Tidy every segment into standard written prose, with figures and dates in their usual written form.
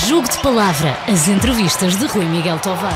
Jogo de Palavra, as entrevistas de Rui Miguel Tovar.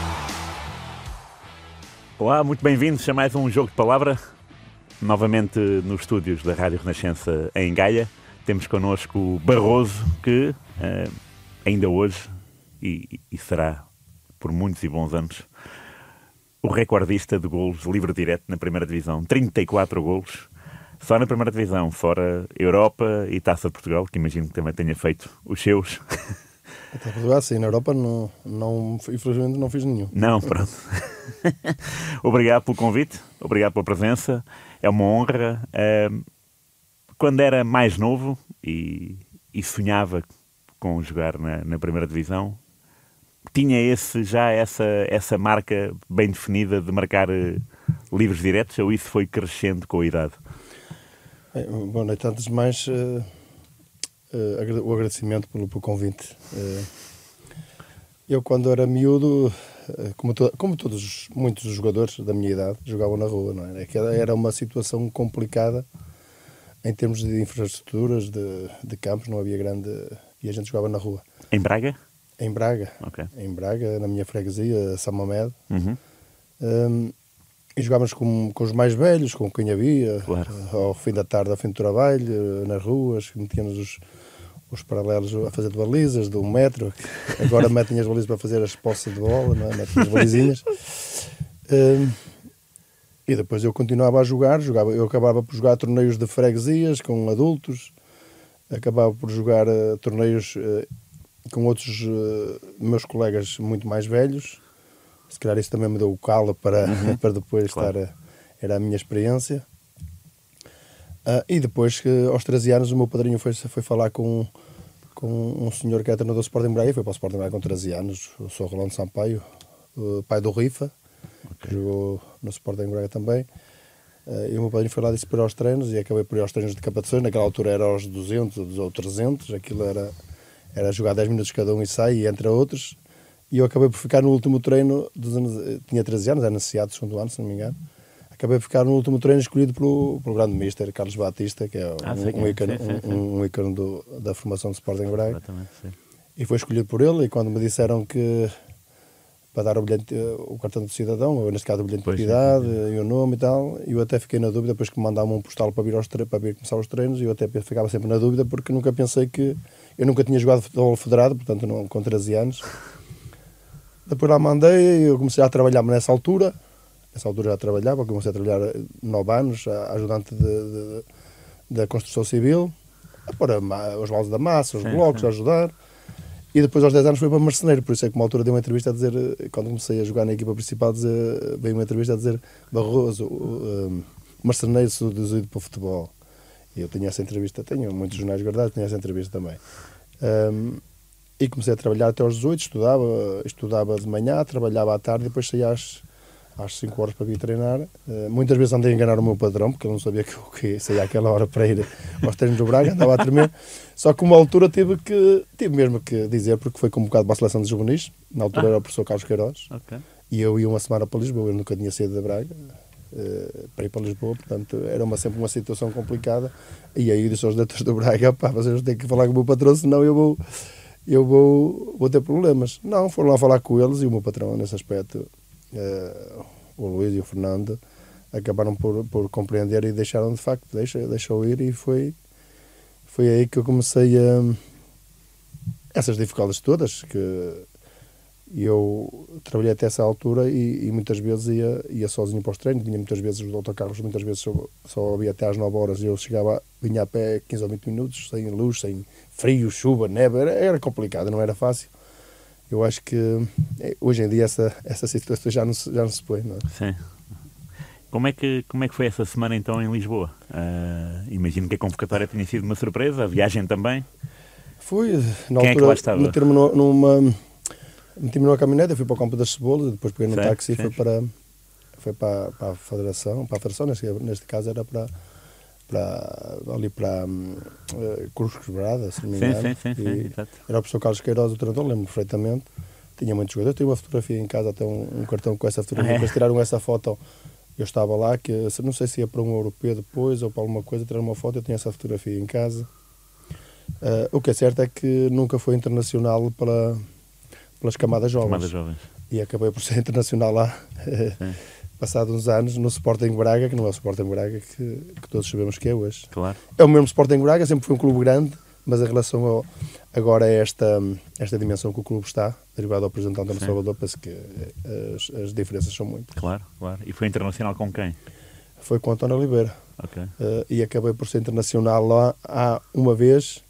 Olá, muito bem-vindos a mais um Jogo de Palavra, novamente nos estúdios da Rádio Renascença em Gaia. Temos connosco o Barroso, que ainda hoje, e será por muitos e bons anos, o recordista de golos livre direto na primeira divisão. 34 golos, só na primeira divisão, fora Europa e Taça de Portugal, que imagino que também tenha feito os seus. Até Portugal, sim, na Europa infelizmente não fiz nenhum. Não, pronto. Obrigado pelo convite, obrigado pela presença, é uma honra. Quando era mais novo e sonhava com jogar na primeira divisão, tinha essa marca bem definida de marcar livros diretos, ou isso foi crescendo com a idade? Boa noite, antes de mais o agradecimento pelo convite. Eu, quando era miúdo, como todos muitos jogadores da minha idade, jogavam na rua, não é? Era uma situação complicada em termos de infraestruturas, de campos, não havia grande, e a gente jogava na rua. Em Braga? Em Braga, okay. Em Braga, na minha freguesia, São Mamed. Uhum. E jogávamos com os mais velhos, com quem havia, claro. Ao fim da tarde, ao fim do trabalho, nas ruas, metíamos os paralelos a fazer de balizas, de 1 metro. Agora metem as balizas para fazer as posses de bola, não é? Metem as balizinhas. E depois eu continuava a jogar, eu acabava por jogar torneios de freguesias com adultos, acabava por jogar torneios com outros meus colegas muito mais velhos. Se calhar isso também me deu o calo para depois claro. Era a minha experiência. E depois, aos 13 anos, o meu padrinho foi falar com um senhor que é treinador do Sporting Braga, e foi para o Sporting Braga com 13 anos, o Sr. Rolando Sampaio, o pai do Rifa, que jogou no Sporting Braga também. E o meu padrinho foi lá disse para ir aos treinos, e acabei por ir aos treinos de captações. Naquela altura era aos 200 ou 300, aquilo era jogar 10 minutos cada um e sai, e entre outros. E eu acabei por ficar no último treino, tinha 13 anos, era na SEAD do segundo ano, se não me engano. Acabei por ficar no último treino escolhido pelo grande mister, Carlos Batista, que é um ícone da formação do Sporting Braga. E foi escolhido por ele, e quando me disseram que para dar o cartão de cidadão, ou neste caso o bilhete de identidade, e o nome e tal, eu até fiquei na dúvida, depois que me mandavam um postal para vir começar os treinos, e eu até ficava sempre na dúvida, porque nunca pensei que... Eu nunca tinha jogado futebol federado, portanto não, com 13 anos. Depois lá mandei, eu comecei a trabalhar nessa altura já trabalhava, comecei a trabalhar 9 anos, ajudante da construção civil, a pôr os baldes da massa, os blocos, a ajudar. E depois aos 10 anos fui para marceneiro, por isso é que uma altura dei uma entrevista a dizer, quando comecei a jogar na equipa principal, veio uma entrevista a dizer: Barroso, marceneiro seduzido para o futebol. E eu tinha essa entrevista, tenho muitos jornais guardados, tinha essa entrevista também. E comecei a trabalhar até aos 18, estudava de manhã, trabalhava à tarde, depois saía às 5 horas para vir treinar. Muitas vezes andei a enganar o meu padrão, porque ele não sabia que saía àquela hora para ir aos treinos do Braga, andava a tremer. Só que uma altura tive mesmo que dizer, porque foi convocado para a seleção de juvenis, na altura era o professor Carlos Queiroz, e eu ia uma semana para Lisboa, eu nunca tinha saído da Braga, para ir para Lisboa, portanto era sempre uma situação complicada. E aí eu disse aos diretores do Braga: pá, vocês têm que falar com o meu patrão, senão eu vou ter problemas. Não, foram lá falar com eles, e o meu patrão nesse aspecto, o Luís e o Fernando, acabaram por compreender e deixaram, de facto, deixou ir, e foi aí que eu comecei essas dificuldades todas, que eu trabalhei até essa altura, e muitas vezes ia sozinho para os treinos, vinha muitas vezes os autocarros, muitas vezes só havia até às 9 horas, e eu vinha a pé 15 ou 20 minutos, sem luz, sem frio, chuva, neve, era complicado, não era fácil. Eu acho que hoje em dia essa situação já não se põe, não é? Sim. Como é que foi essa semana então em Lisboa? Imagino que a convocatória tenha sido uma surpresa, a viagem também. Fui, na Quem altura, é que lá estava? Meti-me numa caminhonete, fui para o Campo das Cebolas, depois peguei no táxi e foi para a Federação, neste caso era ali para Cruz Quebrada, se não me engano. Sim, era o professor Carlos Queiroz, o treinador, lembro-me perfeitamente. Tinha muitos jogadores, eu tenho uma fotografia em casa, até um cartão com essa fotografia. Depois tiraram essa foto, eu estava lá, que não sei se ia para um europeu depois ou para alguma coisa, tiraram uma foto, eu tinha essa fotografia em casa. O que é certo é que nunca foi internacional pelas camadas jovens. E acabei por ser internacional lá, passados uns anos, no Sporting Braga, que não é o Sporting Braga que todos sabemos que é hoje. Claro. É o mesmo Sporting Braga, sempre foi um clube grande, mas em relação agora a esta dimensão que o clube está, derivado ao presidente António Salvador, penso que as diferenças são muitas. Claro. E foi internacional com quem? Foi com o António Oliveira. Okay. E acabei por ser internacional lá há uma vez,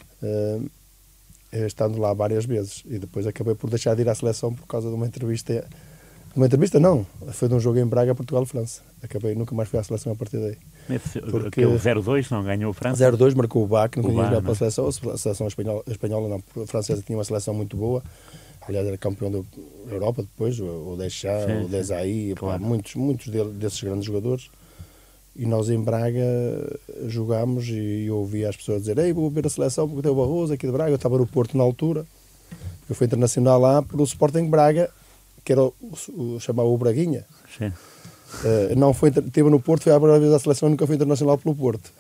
estando lá várias vezes. E depois acabei por deixar de ir à seleção por causa de uma entrevista. Uma entrevista não, foi de um jogo em Braga, Portugal-França. Nunca mais fui à seleção a partir daí. Porque o 0-2 não ganhou o França? 0-2 marcou o Bach, não tinha jogado pela seleção. A seleção espanhola não, a francesa tinha uma seleção muito boa. Aliás, era campeão da Europa depois, o Deschamps, o Desailly, claro. muitos desses grandes jogadores. E nós em Braga jogámos e eu ouvia as pessoas dizer: "Ei, vou ver a seleção porque tem o Barroso aqui de Braga." Eu estava no Porto na altura. Eu fui internacional lá pelo Sporting Braga, que era chamava o Braguinha. Sim. Não foi, esteve no Porto, foi a primeira vez à seleção, nunca foi internacional pelo Porto.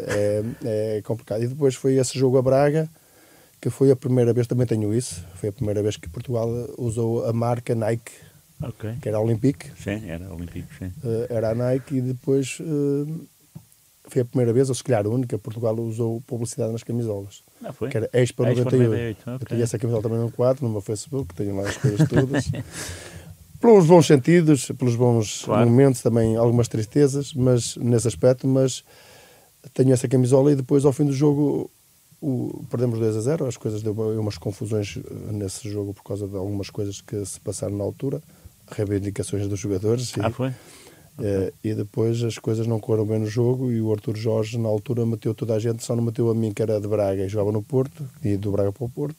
É complicado. E depois foi esse jogo a Braga, que foi a primeira vez, também tenho isso, foi a primeira vez que Portugal usou a marca Nike, que era a Olympique. Sim, era a Olympique, sim. Era a Nike e depois foi a primeira vez, ou se calhar a única, Portugal usou publicidade nas camisolas. Foi? Que era Expo 98. Okay. Eu tenho essa camisola também no quadro, no meu Facebook, tenho lá as coisas todas. Pelos bons sentidos, pelos bons momentos, também algumas tristezas, mas nesse aspecto, mas tenho essa camisola e depois ao fim do jogo perdemos 2-0, as coisas deu umas confusões nesse jogo por causa de algumas coisas que se passaram na altura, reivindicações dos jogadores. Foi? E depois as coisas não correram bem no jogo e o Artur Jorge na altura meteu toda a gente, só não meteu a mim que era de Braga e jogava no Porto, e do Braga para o Porto.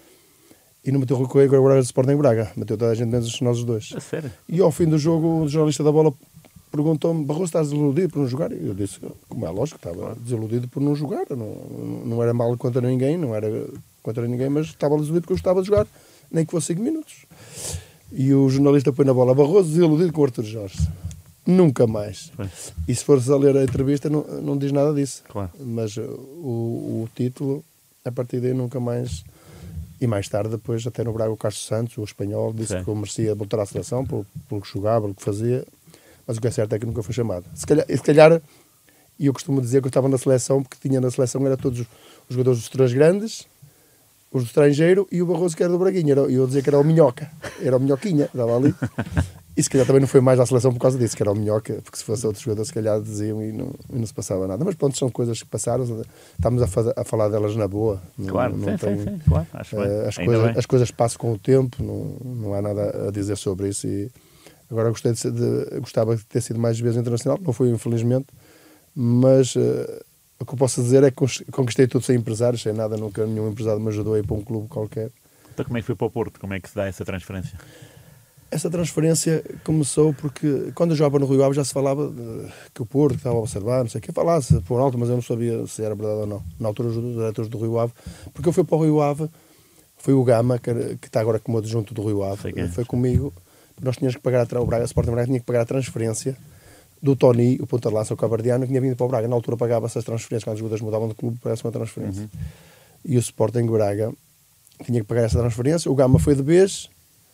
E não meteu o Rui Coelho, agora era de Sporting Braga. Meteu toda a gente menos nós os dois. A sério? E ao fim do jogo, o jornalista da bola perguntou-me: "Barroso, estás desiludido por não jogar?" E eu disse, como é lógico, estava desiludido por não jogar. Não era mal contra ninguém, mas estava desiludido porque eu estava a jogar, nem que fosse 5 minutos. E o jornalista põe na bola: "Barroso, desiludido com o Artur Jorge." Nunca mais. Foi. E se fores a ler a entrevista, não diz nada disso. Claro. Mas o título, a partir daí, nunca mais... E mais tarde, depois, até no Braga, o Castro Santos, o espanhol, disse que eu merecia voltar à seleção pelo que jogava, pelo que fazia, mas o que é certo é que nunca foi chamado. Se calhar, e eu costumo dizer que eu estava na seleção, porque tinha na seleção, era todos os jogadores dos três grandes, os do estrangeiro, e o Barroso que era do Braguinha. E eu dizia que era o Minhoca, era o Minhoquinha, estava ali. E se calhar também não foi mais à seleção por causa disso, que era o Minhoca, porque se fosse outro jogador, se calhar diziam e não se passava nada. Mas pronto, são coisas que passaram, estamos a falar delas na boa. Claro, sim, claro, acho bem. As coisas passam com o tempo, não há nada a dizer sobre isso. E agora gostava de ter sido mais vezes internacional, não foi infelizmente, mas o que eu posso dizer é que conquistei tudo sem empresários, sem nada, nunca nenhum empresário me ajudou a ir para um clube qualquer. Então como é que foi para o Porto? Como é que se dá essa transferência? Essa transferência começou porque quando eu jogava no Rio Ave já se falava que o Porto estava a observar, não sei o que, falasse por alto, mas eu não sabia se era verdade ou não. Na altura, os diretores do Rio Ave, porque eu fui para o Rio Ave, foi o Gama, que está agora como adjunto do Rio Ave, foi comigo, nós tínhamos que pagar, o Sporting Braga tinha que pagar a transferência do Tony, o ponta de lança, o cabardiano, que tinha vindo para o Braga. Na altura pagava-se as transferências, quando os jogadores mudavam de clube, parece uma transferência. E o Sporting Braga tinha que pagar essa transferência, o Gama foi de vez.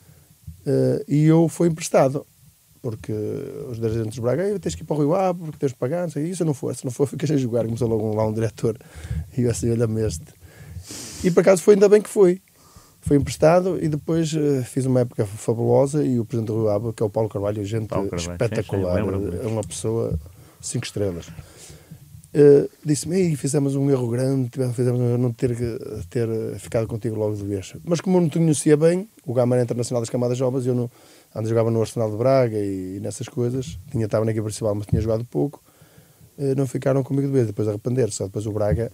E eu fui emprestado, porque os dirigentes de Braga, tens que ir para o Rio Ave, porque tens que pagar, não sei, e se eu não for, ficas sem jogar. Começou logo lá um diretor, e eu assim, olha-me este. E por acaso foi, ainda bem que foi emprestado, e depois fiz uma época fabulosa, e o presidente do Rio Ave, que é o Paulo Carvalho, gente espetacular, é uma pessoa 5 estrelas. Disse-me: "Fizemos um erro grande, fizemos um erro não ter ficado contigo logo de vez." Mas como eu não te conhecia bem, o Gama era internacional das camadas jovens, eu antes jogava no Arsenal de Braga e nessas coisas, estava na equipa principal, mas tinha jogado pouco, não ficaram comigo de vez, depois arrepender-se. Só depois o Braga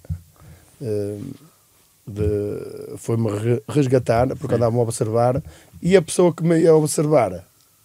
foi-me resgatar, porque andava-me a observar, e a pessoa que me ia observar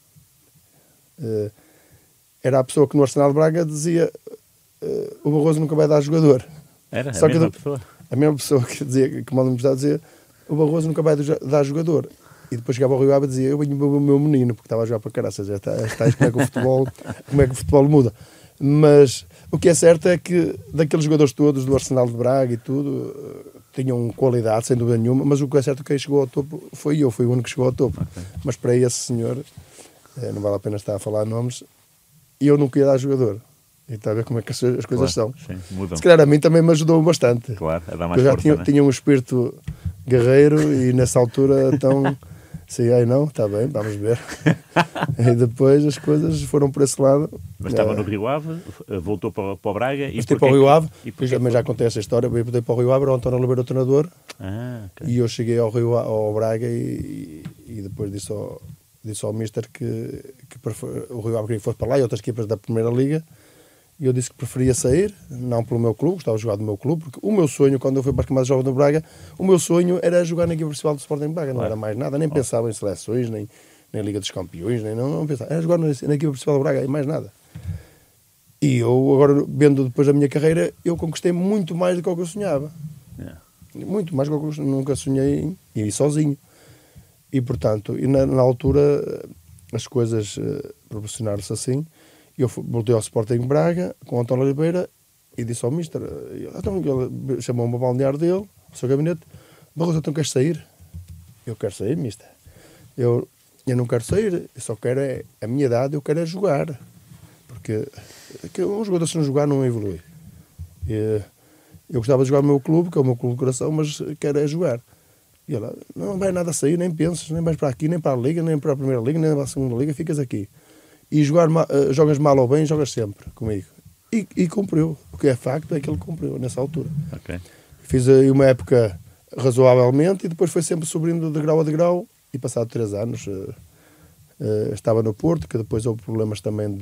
era a pessoa que no Arsenal de Braga dizia: "O Barroso nunca vai dar jogador." Era Só a mesma pessoa? A mesma pessoa que mal me dizia: "O Barroso nunca vai dar jogador." E depois chegava ao Rio Ave e dizia: "Eu venho o meu menino", porque estava a jogar para caraças. Já está como é que o futebol muda. Mas o que é certo é que daqueles jogadores todos do Arsenal de Braga e tudo, tinham qualidade, sem dúvida nenhuma, mas o que é certo, quem chegou ao topo foi eu, fui o único que chegou ao topo. Ok. Mas para esse senhor, não vale a pena estar a falar nomes, eu não queria dar jogador. E está a ver como é que as coisas são. Sim, mudam. Se calhar a mim também me ajudou bastante. Claro, a dar mais Eu já força, tinha um espírito guerreiro e nessa altura então sim, aí não, está bem, vamos ver. E depois as coisas foram por esse lado. Mas estava no Rio Ave, voltou para o Braga e Mas para o Rio Ave, porquê mas já contei essa história, eu voltei para o Rio Ave, era o António Oliveira o treinador, ok. e eu cheguei ao Braga e depois disse ao Mister que o Rio Ave queria que fosse para lá e outras equipas da Primeira Liga. E eu disse que preferia sair, não pelo meu clube, gostava de jogar do meu clube, porque o meu sonho, quando eu fui para as camadas de jogos do Braga, o meu sonho era jogar na equipa principal do Sporting Braga, não era mais nada, nem pensava em seleções, nem Liga dos Campeões, não pensava, era jogar na equipa principal do Braga e mais nada. E eu, agora, vendo depois da minha carreira, eu conquistei muito mais do que o que eu sonhava. Yeah. Muito mais do que eu nunca sonhei e ir sozinho. E, portanto, na altura, as coisas proporcionaram-se assim. Eu voltei ao Sporting Braga com o António Oliveira e disse ao Mister, então ele chamou-me ao balneário dele, ao seu gabinete, Barroso, então queres sair? Eu quero sair, Mister. Eu não quero sair, eu só quero a minha idade, eu quero é jogar. Porque um jogador se não jogar não evolui. Eu gostava de jogar no meu clube, que é o meu clube de coração, mas quero é jogar. E ele, não vai nada sair, nem pensas, nem vais para aqui, nem para a Liga, nem para a Primeira Liga, nem para a Segunda Liga, ficas aqui. E jogas mal ou bem, jogas sempre comigo. E cumpriu. O que é facto é que ele cumpriu nessa altura. Ok. Fiz aí uma época razoavelmente e depois foi sempre subindo de grau a degrau. E passado 3 anos estava no Porto, que depois houve problemas também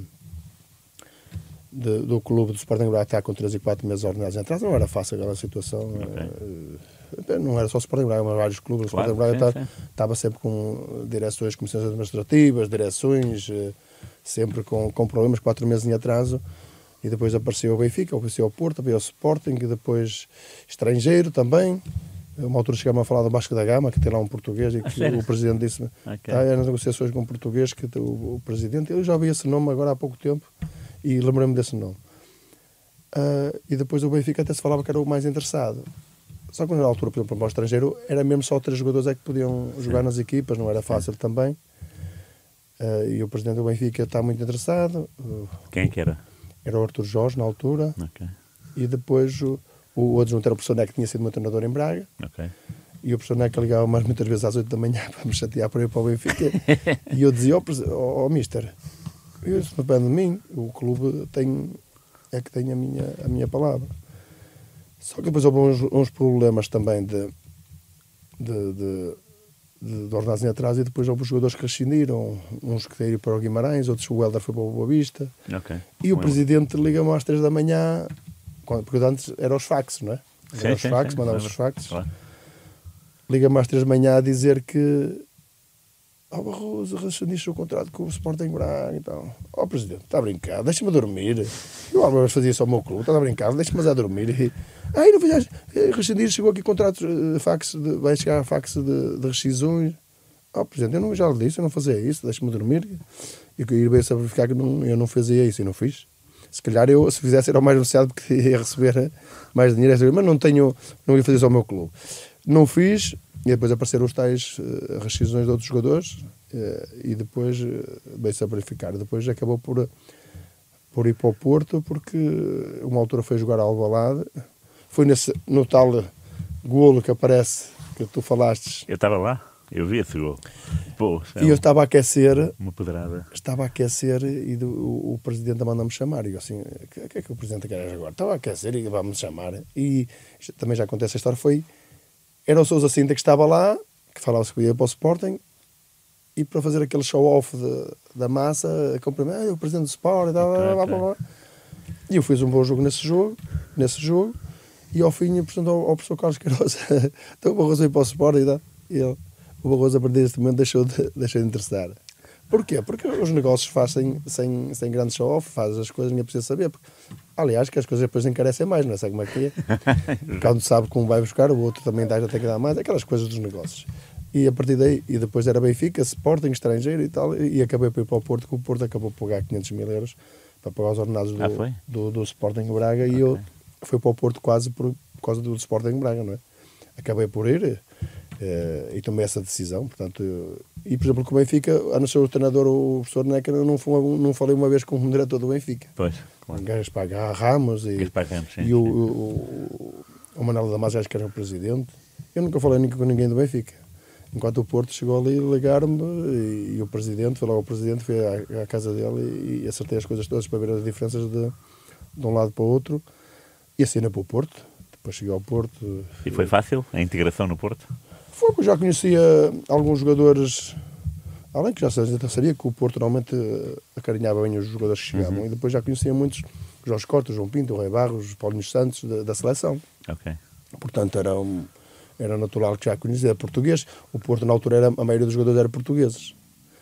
do clube do Sporting Braga estar com 3 e 4 meses ordenados em atraso. Não era fácil aquela situação. Não era só o Sporting Braga, mas vários clubes. Claro, O Sporting Braga estava sempre com direções, comissões administrativas, direções, sempre com problemas, 4 meses em atraso. E depois apareceu o Benfica, apareceu o Porto, apareceu o Sporting, e depois estrangeiro também. Uma altura chegámos a falar do Vasco da Gama, que tem lá um português, e que o presidente disse-me, está nas negociações com um português, que o presidente, eu já ouvi esse nome agora há pouco tempo, e lembrei-me desse nome. E depois o Benfica até se falava que era o mais interessado. Só que na altura, por exemplo, para o estrangeiro, era mesmo só 3 jogadores que podiam jogar nas equipas, não era fácil também. E o presidente do Benfica está muito interessado. Quem é que era? Era o Arthur Jorge, na altura. Ok. E depois o adjunto era o professor Neco, que tinha sido meu treinador em Braga. Ok. E o professor Neco ligava mais muitas vezes às 8 da manhã para me chatear para ir para o Benfica. E eu dizia ao mister, isso não depende de mim, o clube é que tem a minha palavra. Só que depois houve uns problemas também de ordenados em atraso, e depois houve os jogadores que rescindiram, uns que iram para o Guimarães, outros o Helder foi para o Boa Vista. Ok. E o presidente liga-me às 3 da manhã, porque antes eram os faxes, não é? Eram os faxes, mandávamos os faxes. Claro. Liga-me às 3 da manhã a dizer que Barroso, rescindiste o contrato com o Sporting Braga e tal. Presidente, está a brincar, deixa-me dormir. Eu alguma vez fazia isso ao meu clube, está a brincar, deixa-me a dormir. Não fizeste, rescindir, chegou aqui contrato, vai chegar a fax de rescisões. Presidente, eu já lhe disse, eu não fazia isso, deixa-me dormir. E ir bem a verificar que eu não fazia isso e não fiz. Se calhar eu, se fizesse, era o mais beneficiado, porque ia receber mais dinheiro, mas não ia fazer isso ao meu clube. Não fiz. E depois apareceram os tais rescisões de outros jogadores e depois veio-se a verificar. Depois acabou por ir para o Porto, porque uma altura foi jogar ao Alvalade. Foi no tal golo que aparece, que tu falaste. Eu estava lá, eu vi esse golo. E eu estava a aquecer. Uma pedrada. Estava a aquecer e o presidente manda-me chamar. E eu assim, o que é que o presidente quer agora? Estava a aquecer e vai-me chamar. E também já acontece a história, era o Sousa Sinta que estava lá, que falava-se que ia para o Sporting, e para fazer aquele show-off da massa, cumprimentar o presidente do Sport, e eu fiz um bom jogo nesse jogo, e ao fim, portanto, ao professor Carlos Queiroz, então o Barroso ir para o Sport, e o Barroso a partir deste momento deixou de interessar. Porquê? Porque os negócios fazem sem grande show-off, faz as coisas, ninguém precisa saber. Aliás, que as coisas depois encarecem mais, não sei como é que é. Quando sabe como vai buscar, o outro também já tem que dar mais, aquelas coisas dos negócios. E a partir daí, e depois era Benfica, Sporting, estrangeiro e tal, e acabei por ir para o Porto, que o Porto acabou por pagar 500 mil euros para pagar os ordenados do Sporting Braga, e eu fui para o Porto quase causa do Sporting Braga, não é? Acabei por ir e tomei essa decisão, portanto, e por exemplo com o Benfica, a não ser o treinador, o professor Neca, não falei uma vez com o diretor do Benfica. Pois, claro. Gaspar Ramos e o Manuel Damasio, acho que era o presidente. Eu nunca falei com ninguém do Benfica. Enquanto o Porto chegou ali, ligaram-me e o presidente, foi logo o presidente, foi à casa dele e acertei as coisas todas para ver as diferenças de um lado para o outro e assinei para o Porto. Depois cheguei ao Porto. E foi fácil a integração no Porto? Foi, porque já conhecia alguns jogadores, além que já sabia que o Porto normalmente acarinhava bem os jogadores que chegavam, e depois já conhecia muitos, o Jorge Cortes, o João Pinto, o Rei Barros, o Paulinho Santos, da seleção. Ok. Portanto, era natural que já conhecia, era português. O Porto, na altura, a maioria dos jogadores eram portugueses.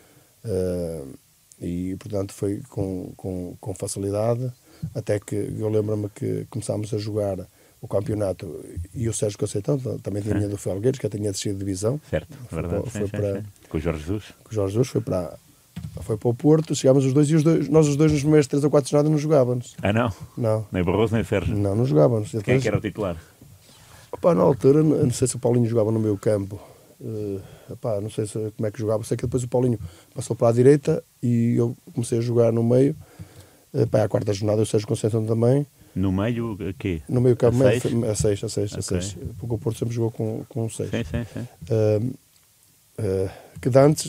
E, portanto, foi com facilidade, até que eu lembro-me que começámos a jogar o campeonato e o Sérgio Conceição também tinha vindo do Felgueiros, que tinha descido de divisão. Certo, verdade. Com o Jorge Jesus. Com o Jorge Jesus foi para o Porto, chegámos os dois e nós os dois nos primeiros 3 ou 4 jornadas não jogávamos. Ah, não? Não. Nem Barroso nem Sérgio? Não jogávamos. Quem é que era o titular? Na altura, não sei se o Paulinho jogava no meio campo. Não sei como é que jogava. Sei que depois o Paulinho passou para a direita e eu comecei a jogar no meio. À quarta jornada o Sérgio Conceição também. No meio, o quê? No meio campo, a 6. Porque o Porto sempre jogou com 6. Sim. Que antes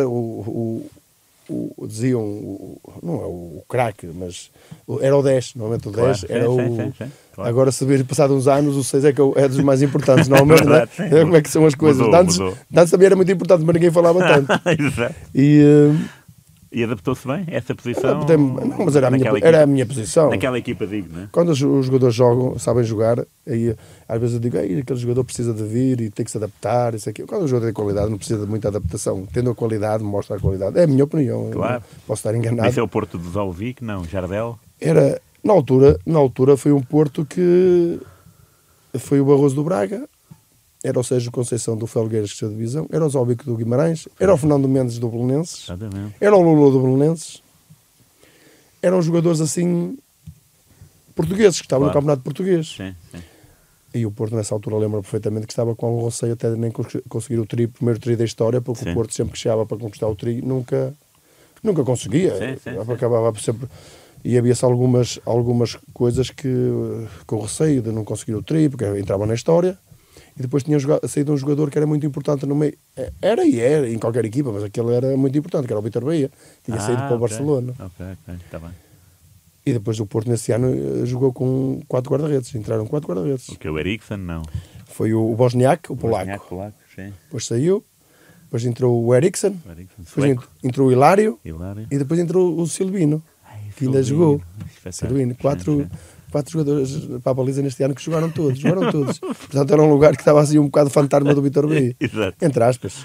diziam, não é o craque, mas era o 10. Normalmente o 10 era Claro. Agora, se vir passado uns anos, o 6 é dos mais importantes, normalmente, verdade, né? Como é que são as coisas. Antes também era muito importante, mas ninguém falava tanto. Exato. E adaptou-se bem a essa posição? Não, mas era a minha posição. Naquela equipa, digo, não é? Quando os jogadores jogam, sabem jogar, aí às vezes eu digo, aquele jogador precisa de vir e tem que se adaptar, isso aqui. Quando o jogador tem qualidade, não precisa de muita adaptação. Tendo a qualidade, mostra a qualidade. É a minha opinião. Claro. Posso estar enganado. Isso é o Porto do Zalvic, não? Jardel? Era, na altura foi um Porto que foi o Barroso do Braga, era o Sérgio Conceição do Felgueiras, que saiu de divisão, era o Zalvic do Guimarães, era o Fernando Mendes do Belenenses, exatamente, era o Lula do Belenenses, eram jogadores assim portugueses, que estavam no campeonato português. Sim. E o Porto nessa altura lembra perfeitamente que estava com algum receio até de nem conseguir o primeiro tri da história, porque o Porto sempre que chegava para conquistar o tri nunca conseguia. Acabava sempre. E havia-se algumas coisas que com receio de não conseguir o tri, porque entrava na história. E depois tinha saído um jogador que era muito importante no meio. Era em qualquer equipa, mas aquele era muito importante, que era o Vítor Bahia. Tinha saído para o Barcelona. Ok, está bem. E depois o Porto nesse ano jogou com 4 guarda-redes. Entraram 4 guarda-redes. O que? O Eriksen, não? Foi o Bosniak, o polaco. Sim. Depois saiu. Depois entrou o Eriksen. Depois entrou o Hilário. E depois entrou o Silvino, que ainda jogou. Silvino. 4 jogadores para a baliza neste ano que jogaram todos. Portanto, era um lugar que estava assim um bocado fantasma do Vítor Bahia. Exato. Entre aspas.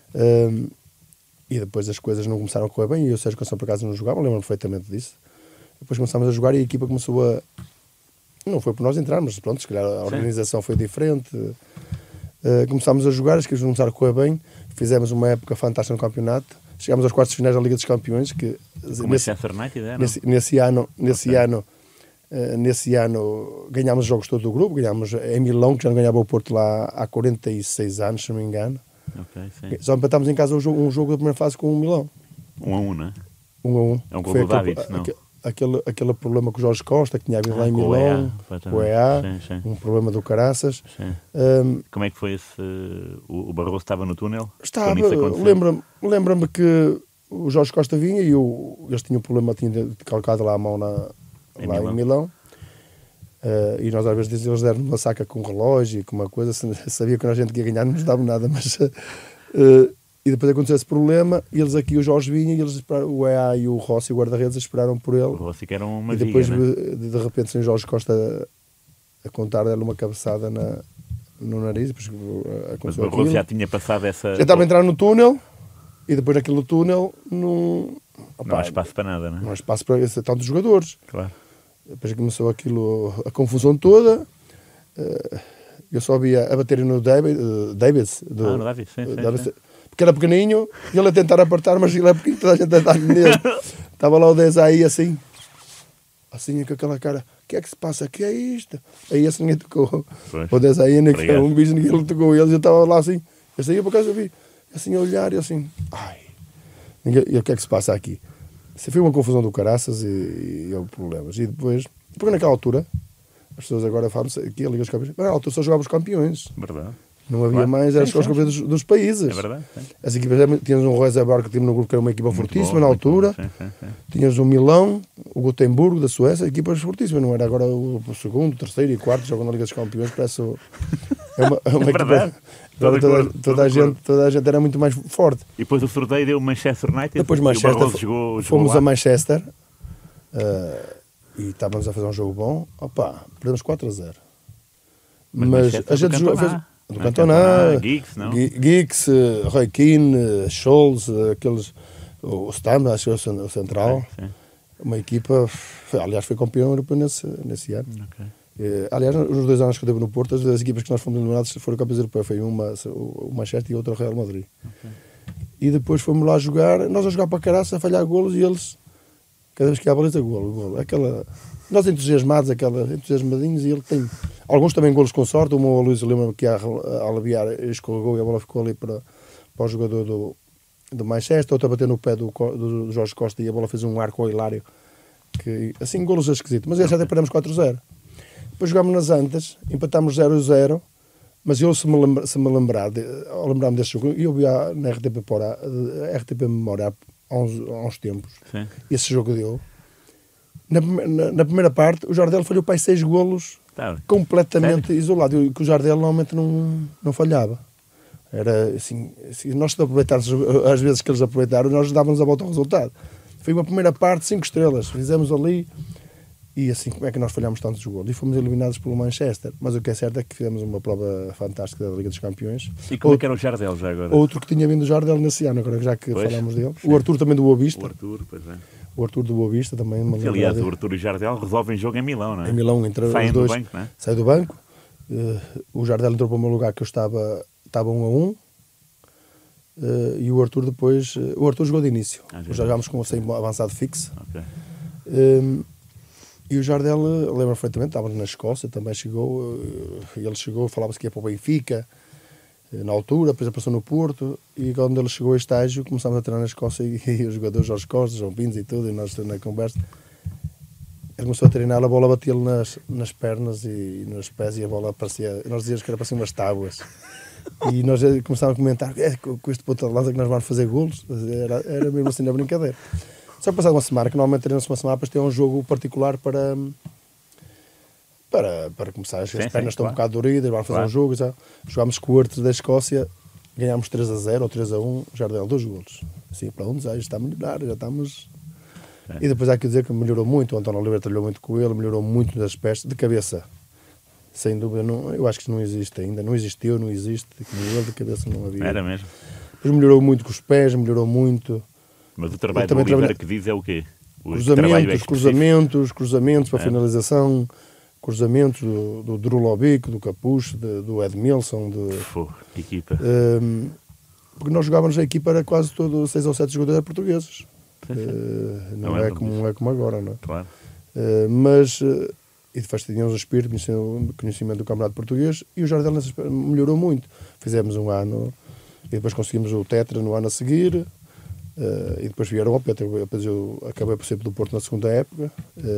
E depois as coisas não começaram a correr bem e o Sérgio Conceição por acaso não jogava, lembro-me perfeitamente disso. Depois começámos a jogar e a equipa começou a... Não foi por nós entrar, mas pronto, se calhar a organização foi diferente. Começámos a jogar, as coisas começaram a correr bem. Fizemos uma época fantástica no campeonato. Chegámos aos quartos de finais da Liga dos Campeões. Nesse ano ganhámos os jogos todos do grupo. Ganhámos em Milão, que já não ganhava o Porto lá há 46 anos, se não me engano. Só empatámos em casa um jogo da primeira fase com o Milão. 1-1, não é? 1-1. É um gol do Davids, não? Aquele problema com o Jorge Costa, que tinha havido lá em Milão, com o EA, um problema do caraças. Como é que foi esse... O Barroso estava no túnel? Estava, lembra-me que o Jorge Costa vinha e eles tinham um problema, tinham calcado lá a mão lá em Milão. E nós às vezes eles deram uma saca com um relógio e com uma coisa, sabia que a gente ia ganhar, não nos dava nada, mas... E depois aconteceu esse problema, e eles aqui, o Jorge vinha, e eles esperaram, o EA e o Rossi, o guarda-redes, esperaram por ele. O Rossi que era uma e depois, viga, de repente, sem Jorge Costa a contar-lhe uma cabeçada no nariz, depois aconteceu mas o Rossi já tinha passado essa... Já estava a entrar no túnel, e depois naquele túnel não há espaço para nada, não é? Não há espaço para tantos jogadores. Claro. Depois começou aquilo, a confusão toda. Eu só via a baterem no Davids. No Davids, sim. Porque era pequenininho, e ele a tentar apertar, mas ele é pequeno, toda a gente a tentar nele. Estava lá o 10 aí assim com aquela cara, que é que se passa? O que é isto? Aí esse ninguém tocou. Pois. O desse aí, que Obrigado. um bicho, ninguém lhe tocou. Eles, eu estava lá assim, eu saía por acaso, eu vi, assim a olhar e assim, ai, e o que é que se passa aqui? Isso foi uma confusão do caraças e houve problemas. E depois, porque naquela altura, as pessoas agora falam que a Liga dos Campeões, naquela altura só jogavam os campeões. Verdade. Não havia Claro. mais, eram Sim, só os sim, campeões dos países. É verdade. Sim. As equipas, tínhamos um reservoir que tínhamos no grupo que era uma equipa fortíssima bom, na muito altura. bom. Sim. Tínhamos o Milão, o Gotemburgo da Suécia, equipas fortíssimas. Não era agora o segundo, terceiro e quarto jogam na Liga dos Campeões. Parece é uma verdade. equipa. Toda a gente era muito mais forte. E depois o sorteio deu Manchester United. Depois e o Manchester, Barroso jogou fomos lá. a Manchester e estávamos a fazer um jogo bom. Opa, perdemos 4-0. Mas Manchester a gente do jogou. Cantona. Do Não, Cantona, Giggs, não? Giggs, Roy Keane, Scholes, aqueles, o Stam, acho que é o central. Sim. Uma equipa, aliás, foi campeão europeu nesse ano. Ok. Aliás, nos 2 anos que eu teve no Porto, as equipas que nós fomos eliminados foram campeões europeus. Foi uma o Manchester e outra o Real Madrid. Ok. E depois fomos lá jogar, nós a jogar para caraça, a falhar golos e eles, cada vez que há a baliza, golo. Nós entusiasmados, entusiasmadinhos, e ele tem alguns também golos com sorte. O Luís lembra que a aliviar escorregou e a bola ficou ali para o jogador do Manchester, outro a bater no pé do Jorge Costa e a bola fez um arco ao Hilário. Que, assim, golos esquisitos. Mas até perdemos 4-0. Depois jogámos nas Antas, empatámos 0-0, mas eu, se me lembrar, ao lembrar-me desse jogo, eu vi na RTP Memória há uns tempos, Sim. esse jogo deu. Na primeira parte, o Jardel falhou para aí 6 golos Tá. completamente isolado, e que o Jardel normalmente não falhava. Era assim, se nós se aproveitássemos as vezes que eles aproveitaram, nós dávamos a volta ao resultado. Foi uma primeira parte, 5 estrelas, fizemos ali, e assim, como é que nós falhámos tantos golos? E fomos eliminados pelo Manchester. Mas o que é certo é que fizemos uma prova fantástica da Liga dos Campeões. E como é que era o Jardel já agora? Outro que tinha vindo do Jardel nesse ano, agora já que Pois. falámos dele. O Arthur também do Boa Vista. O Arthur, pois é. O Arthur do Boa Vista também. Aliás, o Arthur e o Jardel resolvem jogo em Milão, não é? Em Milão entra Saem os do dois. banco, não é? Sai do banco. O Jardel entrou para o meu lugar que eu estava 1-1. E o Arthur depois. O Arthur jogou de início. Já Já jogámos com sem avançado fixo. Ok. E o Jardel, lembro perfeitamente, estávamos na Escócia, também chegou. Ele chegou, falava-se que ia para o Benfica, na altura, depois apareceu no Porto. E quando ele chegou a estágio, começámos a treinar na Escócia e os jogadores, Jorge Costa, João Pintos e tudo, e nós na conversa. Ele começou a treinar, a bola batia-lhe nas pernas e nos pés, e a bola parecia. Nós dizíamos que era parecia umas tábuas. E nós começámos a comentar: com este ponto de lança que nós vamos fazer golos. Era mesmo assim na brincadeira. Só que passado uma semana, que normalmente treinam-se uma semana para ter um jogo particular para começar. As pernas estão claro. um bocado doridas, vamos fazer Claro. um jogo. Já. Jogámos com o Arthur da Escócia, ganhámos 3-0 ou 3-1, Jardel 2 golos. Assim, para onde já está a melhorar, já estamos. É. E depois há que dizer que melhorou muito. O António Oliveira trabalhou muito com ele, melhorou muito nas pés, de cabeça. Sem dúvida, eu acho que isso não existe ainda. Não existiu, não existe. Como ele, de cabeça não havia. Era mesmo. Depois melhorou muito com os pés, melhorou muito. Mas o trabalho Eu do também Oliveira trabalhei- que diz é o quê? O trabalho é Cruzamentos para É. finalização, cruzamentos do Drulovic, do Capucho, do Edmilson, Pô, que equipa. porque nós jogávamos a equipa, era quase todos 6 ou 7 jogadores portugueses. Sim, sim. Não é como agora, não é? Claro. E depois tínhamos o espírito, conhecimento do Campeonato Português, e o Jardel nesse aspecto melhorou muito. Fizemos um ano, e depois conseguimos o Tetra no ano a seguir, e depois vieram ao Petra. Depois eu acabei por ser do Porto na segunda época.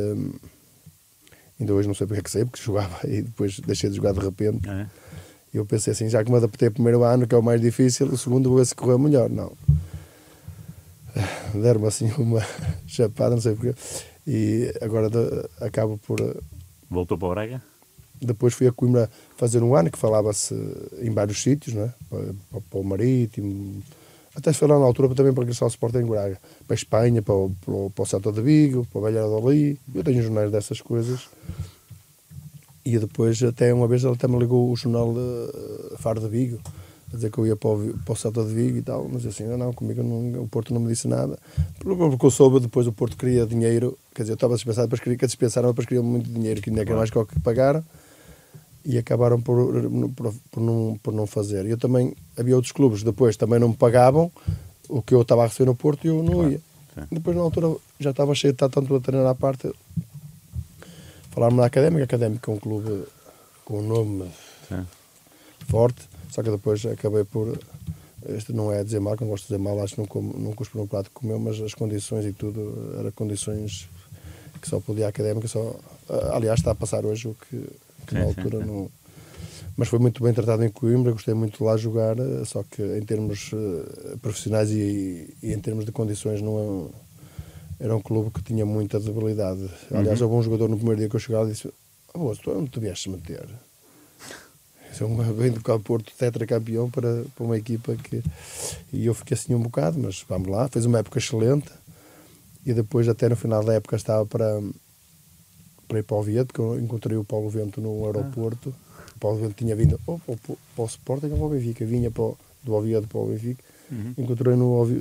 Ainda hoje não sei porque é que sei, porque jogava e depois deixei de jogar de repente. É. E eu pensei assim, já que me adaptei ao primeiro ano, que é o mais difícil, o segundo vou ver se correu melhor. Não. Deram-me assim uma chapada, não sei porquê. E agora acabo por... Voltou para o Braga? Depois fui a Coimbra fazer um ano, que falava-se em vários sítios, não é? Para o Marítimo, até se foi lá na altura também para regressar ao Sporting Braga, para a Espanha, para o Celta de Vigo, para o Valladolid. Eu tenho jornais dessas coisas. E depois, até uma vez, ele até me ligou o jornal Faro de Vigo, a dizer que eu ia para o Celta de Vigo e tal, mas assim, não, comigo o Porto não me disse nada. Porque eu soube, depois o Porto queria dinheiro, quer dizer, eu estava dispensado, depois queria que dispensaram, depois queriam muito dinheiro, que ainda era mais que o que pagaram, e acabaram por não fazer. Eu também, havia outros clubes, depois também não me pagavam o que eu estava a receber no Porto e eu não ia. Sim. Depois, na altura, já estava cheio de estar tanto a treinar à parte, Falaram-me da Académica. A Académica é um clube com um nome forte, só que depois acabei por... Isto não é dizer mal, que não gosto de dizer mal, acho que não cuspo num prato que comeu, mas as condições e tudo, eram condições que só podia a Académica, aliás, está a passar hoje o que na altura não... Mas foi muito bem tratado em Coimbra, gostei muito de lá jogar, só que em termos profissionais e em termos de condições não era um clube que tinha muita debilidade. Aliás, houve um jogador no primeiro dia que eu chegava e disse: tu onde te vieste meter? Isso é bem do Porto, tetracampeão para uma equipa que... E eu fiquei assim um bocado, mas vamos lá, fez uma época excelente e depois até no final da época estava para ir para o Oviedo, porque eu encontrei o Paulo Vento no aeroporto. O Paulo Vento tinha vindo para o Sporting ou para o Benfica, vinha do Oviedo para o Benfica. Encontrei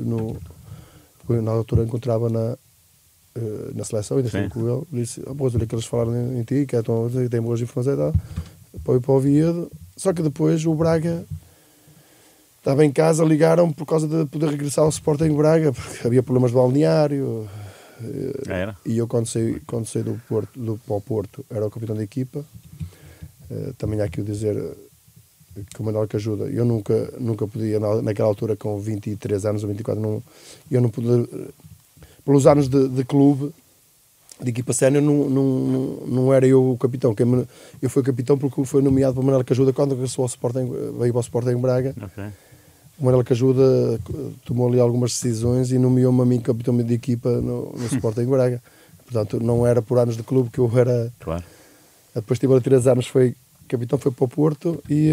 na altura encontrava na seleção, ainda estive com ele, disse: olha que eles falaram em ti, que tem boas informações e tal, para ir para o Oviedo. Só que depois o Braga estava em casa, ligaram por causa de poder regressar ao Sporting Braga, porque havia problemas de balneário. E eu quando saí do Porto, para o Porto, era o capitão da equipa. Também há aqui o dizer que o Manuel que ajuda, eu nunca podia, naquela altura com 23 anos ou 24, eu não podia, pelos anos de clube, de equipa sénior, não era eu o capitão. Eu fui capitão porque foi nomeado para o Manuel que ajuda quando regressou ao Sporting, veio para o Sporting Braga. O Manuel que ajuda tomou ali algumas decisões e nomeou-me a mim capitão de equipa no Sporting Braga. Portanto, não era por anos de clube que eu era... Claro. Depois tive 3 anos, capitão, foi para o Porto e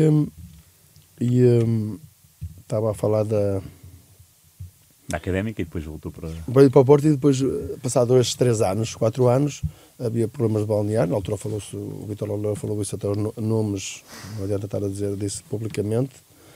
estava a falar da Académica e depois voltou para... Veio para o Porto e depois, passados 2, 3 anos, 4 anos, havia problemas de balneário. Na altura falou-se, o Vítor Loureiro falou isso, até os nomes, não adianta estar a dizer disso publicamente.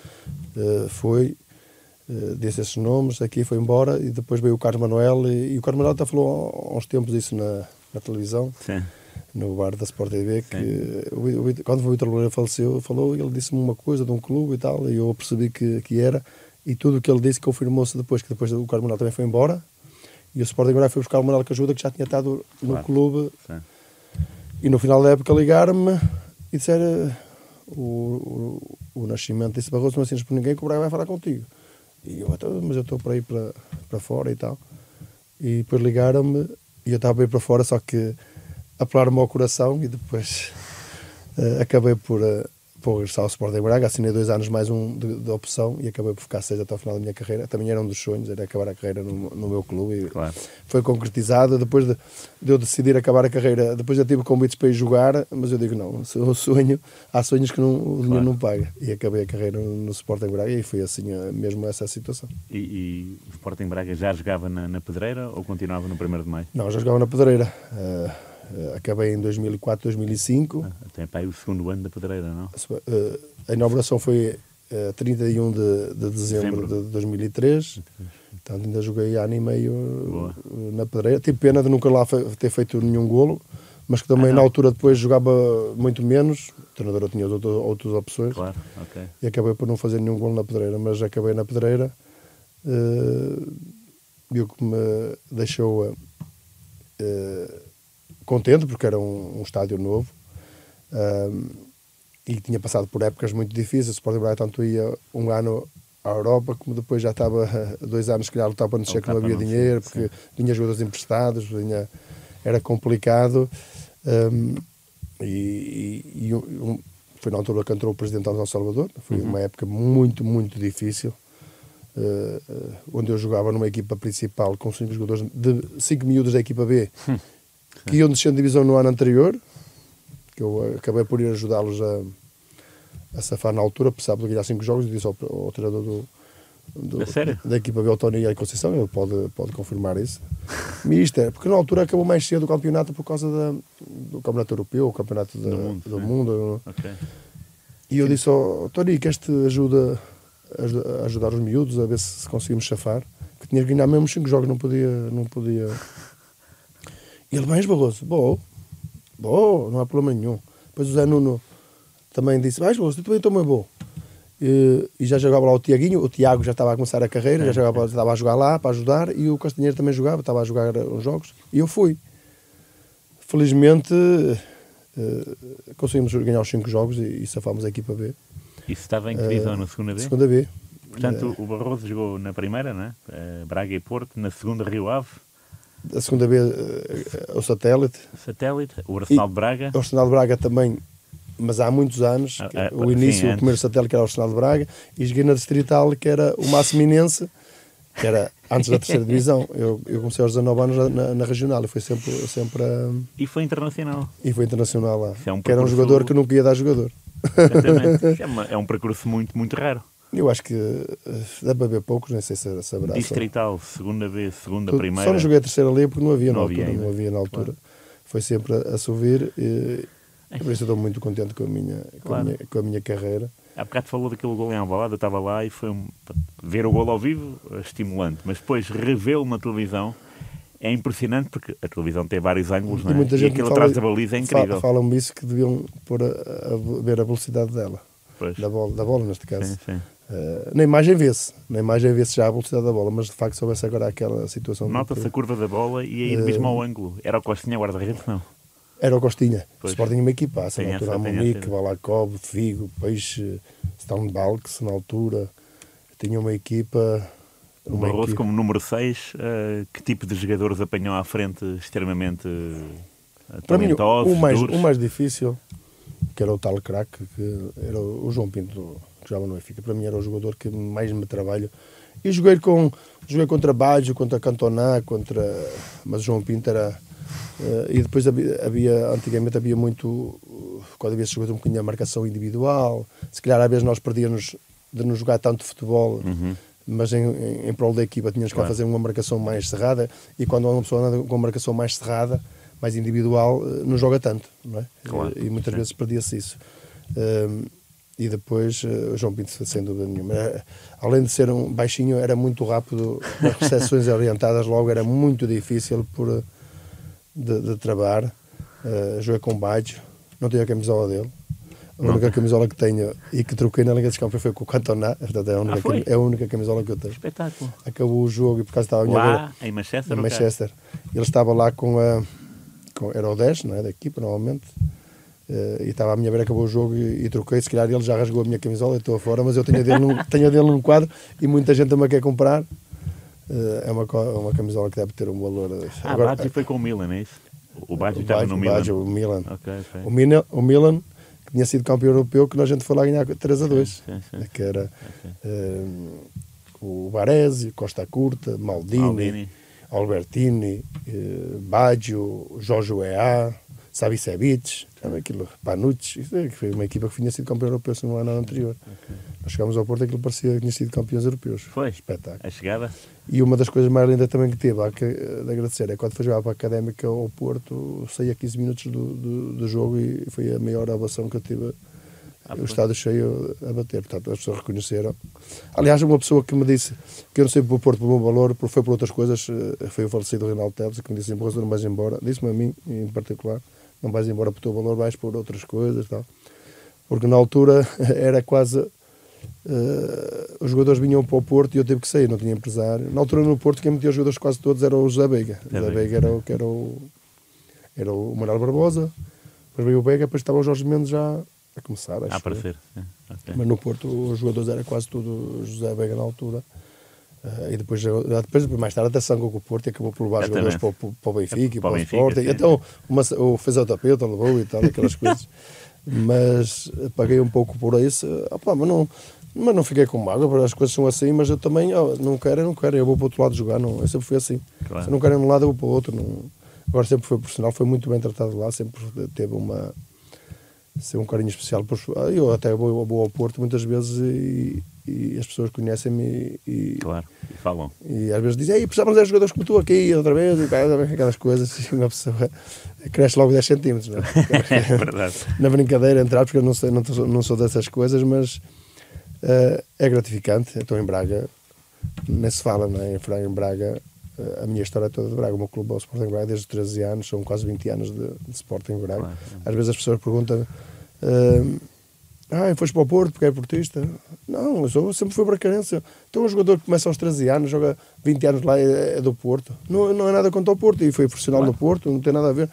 Disse esses nomes, aqui foi embora e depois veio o Carlos Manuel e o Carlos Manuel até falou há uns tempos isso na televisão. Sim. No bar da Sport TV, que quando o Vítor Loureiro faleceu, ele disse-me uma coisa de um clube e tal, e eu percebi que era, e tudo o que ele disse confirmou-se depois, que depois o Carlos Manuel também foi embora, e o Sporting agora foi buscar o Manuel que ajuda, que já tinha estado no clube. Sim. E no final da época ligaram-me e disseram, o Nascimento disse: Barroso, não assinas por ninguém que o Braga vai falar contigo. E eu, mas eu estou para ir para fora e tal. E depois ligaram-me e eu estava para ir para fora, só que apelaram-me ao coração e depois acabei por regressar ao Sporting Braga. Assinei 2 anos mais de opção e acabei por ficar 6 até ao final da minha carreira. Também era um dos sonhos, era acabar a carreira no meu clube e foi concretizado. Depois de eu decidir acabar a carreira, depois já tive convites para ir jogar, mas eu digo não, se eu sonho, há sonhos que o dinheiro não paga. E acabei a carreira no Sporting Braga e foi assim mesmo essa situação. E o Sporting Braga já jogava na Pedreira ou continuava no 1º de Maio? Não, já jogava na Pedreira. Acabei em 2004, 2005. Tem para aí o 2º ano da Pedreira, não? A inauguração foi 31 de dezembro de 2003. Portanto, ainda joguei ano e meio na Pedreira. Tive pena de nunca lá ter feito nenhum golo, mas que também na altura depois jogava muito menos. O treinador tinha outras opções. Claro, ok. E acabei por não fazer nenhum golo na Pedreira, mas acabei na Pedreira. E o que me deixou contente, porque era um estádio novo e tinha passado por épocas muito difíceis. O Sporting Braga tanto ia um ano à Europa, como depois já estava 2 anos que já lutava para não descer, que não havia dinheiro, porque vinha jogadores emprestados, era complicado. Foi na altura que entrou o presidente Alves Salvador. Foi uma época muito, muito difícil, onde eu jogava numa equipa principal com 5 jogadores, 5 miúdos da equipa B, que iam descendo de divisão no ano anterior, que eu acabei por ir ajudá-los a safar na altura, precisava de ganhar 5 jogos, e disse ao treinador da equipa B, o Tony Conceição, ele pode confirmar isso. Mister, porque na altura acabou mais cedo o campeonato por causa do campeonato europeu, o campeonato do mundo. Okay. E eu disse ao Tony que este ajuda a ajudar os miúdos, a ver se conseguimos chafar, que tinha que ganhar mesmo 5 jogos, não podia. E ele, bem, Barroso, não há problema nenhum. Depois o Zé Nuno também disse: vais, Barroso, tu também estou muito bom. E já jogava lá o Tiaguinho, o Tiago já estava a começar a carreira, já estava a jogar lá para ajudar, e o Castanheiro também jogava, estava a jogar uns jogos, e eu fui felizmente conseguimos ganhar os 5 jogos e safámos a equipa B. Isso estava em que divisão? Na segunda B? Segunda B. Portanto, o Barroso jogou na primeira, não é? Braga e Porto, na segunda Rio Ave. A segunda B, o Satélite. O Arsenal de Braga. O Arsenal de Braga também, mas há muitos anos. O início, sim, o primeiro Satélite, que era o Arsenal de Braga, e joguei na Distrital, que era o Massaminense, que era antes da terceira divisão. Eu comecei aos 19 anos na Regional e foi sempre E foi internacional. E foi internacional lá. É um que era um jogador que nunca ia dar jogador. Exatamente. É um percurso muito, muito raro. Eu acho que dá para ver poucos, nem sei se saberá. Distrital, segunda B, segunda, primeira. Só não joguei a terceira liga porque não havia na altura. Claro. Foi sempre a subir e por isso eu estou muito contente com a minha carreira. Há bocado falou daquele gol em Alvalade, eu estava lá e foi ver o gol ao vivo estimulante, mas depois revê-lo na televisão é impressionante porque a televisão tem vários ângulos, não é? E aquilo atrás da baliza é incrível. Falam-me isso que deviam pôr ver a velocidade dela, da bola neste caso. Sim. Na imagem vê-se já a velocidade da bola, mas de facto se houvesse agora aquela situação... Nota-se a curva da bola e aí mesmo ao ângulo. Era o Costinha guarda-redes, não? Era o Costinha. Pois. O Sporting uma equipa. Na altura, Munique, Balakov, Figo, Peixe, Stonebalks, na altura. Tinha uma equipa... O Barroso como número 6, que tipo de jogadores apanhou à frente extremamente talentosos? Para mim, o mais difícil, que era o tal craque, que era o João Pinto, que jogava no Benfica. Para mim era o jogador que mais me trabalho. E joguei contra Baggio, contra Cantona, mas o João Pinto era... e depois antigamente havia muito, quando havia jogador um bocadinho a marcação individual, se calhar às vezes nós perdíamos de não jogar tanto futebol, mas em prol da equipa tínhamos que fazer uma marcação mais cerrada, e quando uma pessoa anda com uma marcação mais cerrada, mais individual, não joga tanto, não é? Claro, e muitas vezes perdia-se isso. E depois o João Pinto, sem dúvida nenhuma, além de ser um baixinho, era muito rápido, as recepções orientadas logo, era muito difícil de trabalhar. Joguei com Baggio, não tenho a camisola dele. A única camisola que tenho e que troquei na Liga dos Campeões foi com o Cantona. Portanto, é a única camisola que eu tenho. Espetáculo. Acabou o jogo e por causa estava lá em Manchester. Ele estava lá era o 10, não é, da equipa, normalmente. E estava à minha beira, acabou o jogo e troquei. Se calhar ele já rasgou a minha camisola e estou fora, mas eu tenho a dele num quadro e muita gente também quer comprar. É uma camisola que deve ter um valor. Agora, Baggio foi com o Milan, é isso? O Baggio estava no Milan. O Milan. Okay. O Milan, que tinha sido campeão europeu, que nós a gente foi lá ganhar 3-2. Sim. Que era o Baresi, Costa Curta, Maldini. Albertini, Baggio, Jorge Weah, Savicevic, aquilo, Panucci. Foi uma equipa que tinha sido campeão europeu no ano anterior. Nós chegámos ao Porto e aquilo parecia que tinha sido campeões europeus. Foi? Espetáculo. A chegada? E uma das coisas mais lindas também que teve, há que agradecer, é quando foi jogar para a Académica ao Porto, saí a 15 minutos do jogo e foi a maior ovação que eu tive. O estádio cheio a bater, portanto as pessoas reconheceram. Aliás, uma pessoa que me disse que eu não sei para o Porto pelo meu valor, foi por outras coisas, foi o falecido Reinaldo Teles, que me disse: "Professor, não vais embora", disse-me a mim em particular, "não vais embora por teu valor, vais por outras coisas", tal. Porque na altura era quase os jogadores vinham para o Porto e eu tive que sair, não tinha empresário. Na altura no Porto quem metia os jogadores quase todos era o José Veiga. O José Veiga era o Manuel Barbosa, depois veio o Veiga, depois estava o Jorge Mendes já a começar a aparecer. Okay. Mas no Porto os jogadores era quase tudo José Veiga na altura. E depois mais tarde até sangou com o Porto e acabou por levar jogadores para o Benfica e para o Sporting. Então o fisioterapeuta levou e tal, aquelas coisas. Mas paguei um pouco por isso. Mas não fiquei com mágoa, as coisas são assim, mas eu também não quero, eu vou para o outro lado jogar. Eu sempre fui assim. Claro. Se eu não quero ir de um lado, eu vou para o outro. Agora sempre foi profissional, foi muito bem tratado lá, sempre teve um carinho especial. Eu até vou ao Porto muitas vezes e as pessoas conhecem-me claro, e falam. E às vezes dizem: precisamos de jogadores como tu aqui outra vez, e aquelas coisas, e uma pessoa cresce logo 10 centímetros. Não é? É verdade. Na brincadeira, entrar, porque eu não sou dessas coisas, mas é gratificante. Eu estou em Braga, nem se fala, não é? Em Braga, a minha história é toda de Braga. O meu clube é o Sporting Braga desde os 13 anos, são quase 20 anos de Sporting Braga. Claro. Às vezes as pessoas perguntam: foste para o Porto porque é portista? Não, eu sempre fui bracarense. Então um jogador que começa aos 13 anos, joga 20 anos lá, é do Porto. Não é nada contra o Porto, e foi profissional do Porto, não tem nada a ver.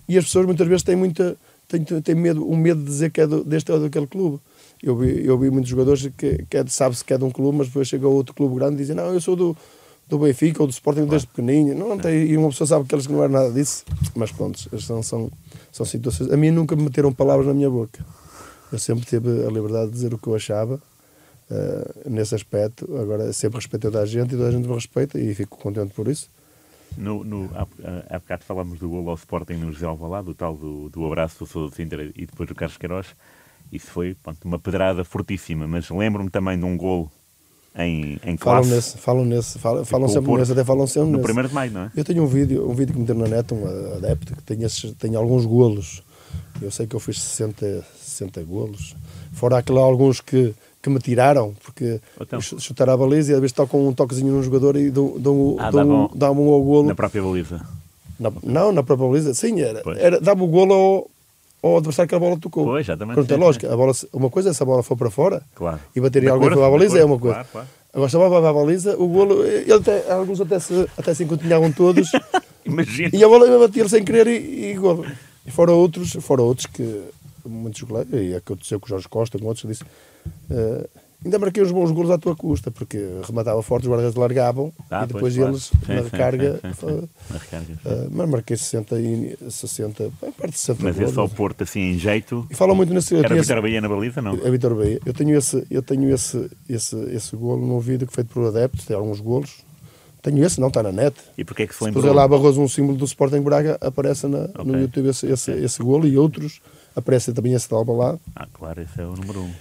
E as pessoas muitas vezes têm medo, um medo de dizer que é deste ou daquele clube. Eu vi muitos jogadores que sabe-se que é de um clube, mas depois chega a outro clube grande e dizem, não, eu sou do Benfica ou do Sporting desde pequeninho. Não tem, e uma pessoa sabe que eles não eram nada disso. Mas pronto, são situações. A mim nunca me meteram palavras na minha boca. Eu sempre tive a liberdade de dizer o que eu achava nesse aspecto. Agora sempre respeito a toda a gente e toda a gente me respeita e fico contente por isso. Há bocado falámos do golo ao Sporting no José Alvalade, do tal do abraço do Sousa de Sintra e depois do Carlos Queiroz. Isso foi uma pedrada fortíssima, mas lembro-me também de um golo em classe. Falam sempre nesse, até falam sempre no nesse. 1º de maio, não é? Eu tenho um vídeo que me deu na net, um adepto, que tem alguns golos. Eu sei que eu fiz 60 golos. Fora alguns que me tiraram, porque Então, chutar a baliza e às vezes tocam um toquezinho num jogador e dá-me ao golo. na própria baliza. Não, na própria baliza. Sim, dá-me o golo ao adversário que a bola tocou. Pois, exatamente. Pronto, é lógico. Uma coisa é se a bola for para fora, Claro. e bater em alguém que foi à baliza, é uma coisa. Claro. Agora, se a bola vai à baliza, o golo, alguns até se encontinhavam todos. Imagina. E a bola ia bater sem querer e golo. E fora outros que muitos colegas, e aconteceu com o Jorge Costa, com outros, que disse, ainda marquei uns bons golos à tua custa, porque rematava forte, os guardas largavam e depois eles, na recarga, mas marquei 60, perto de 60 Mas golos. esse ao Porto, assim, em jeito, E falam muito nesse... era Vítor Bahia na baliza, não? É Vítor Bahia. Eu tenho esse golo num vídeo que feito por adeptos, tem alguns golos. Tenho esse, não está na net. E porquê é que se Se lembrou? puser lá Barroso um símbolo do Sporting Braga, aparece no YouTube esse golo e outros. Aparece também esse de Albalade. Claro, esse é o número 1.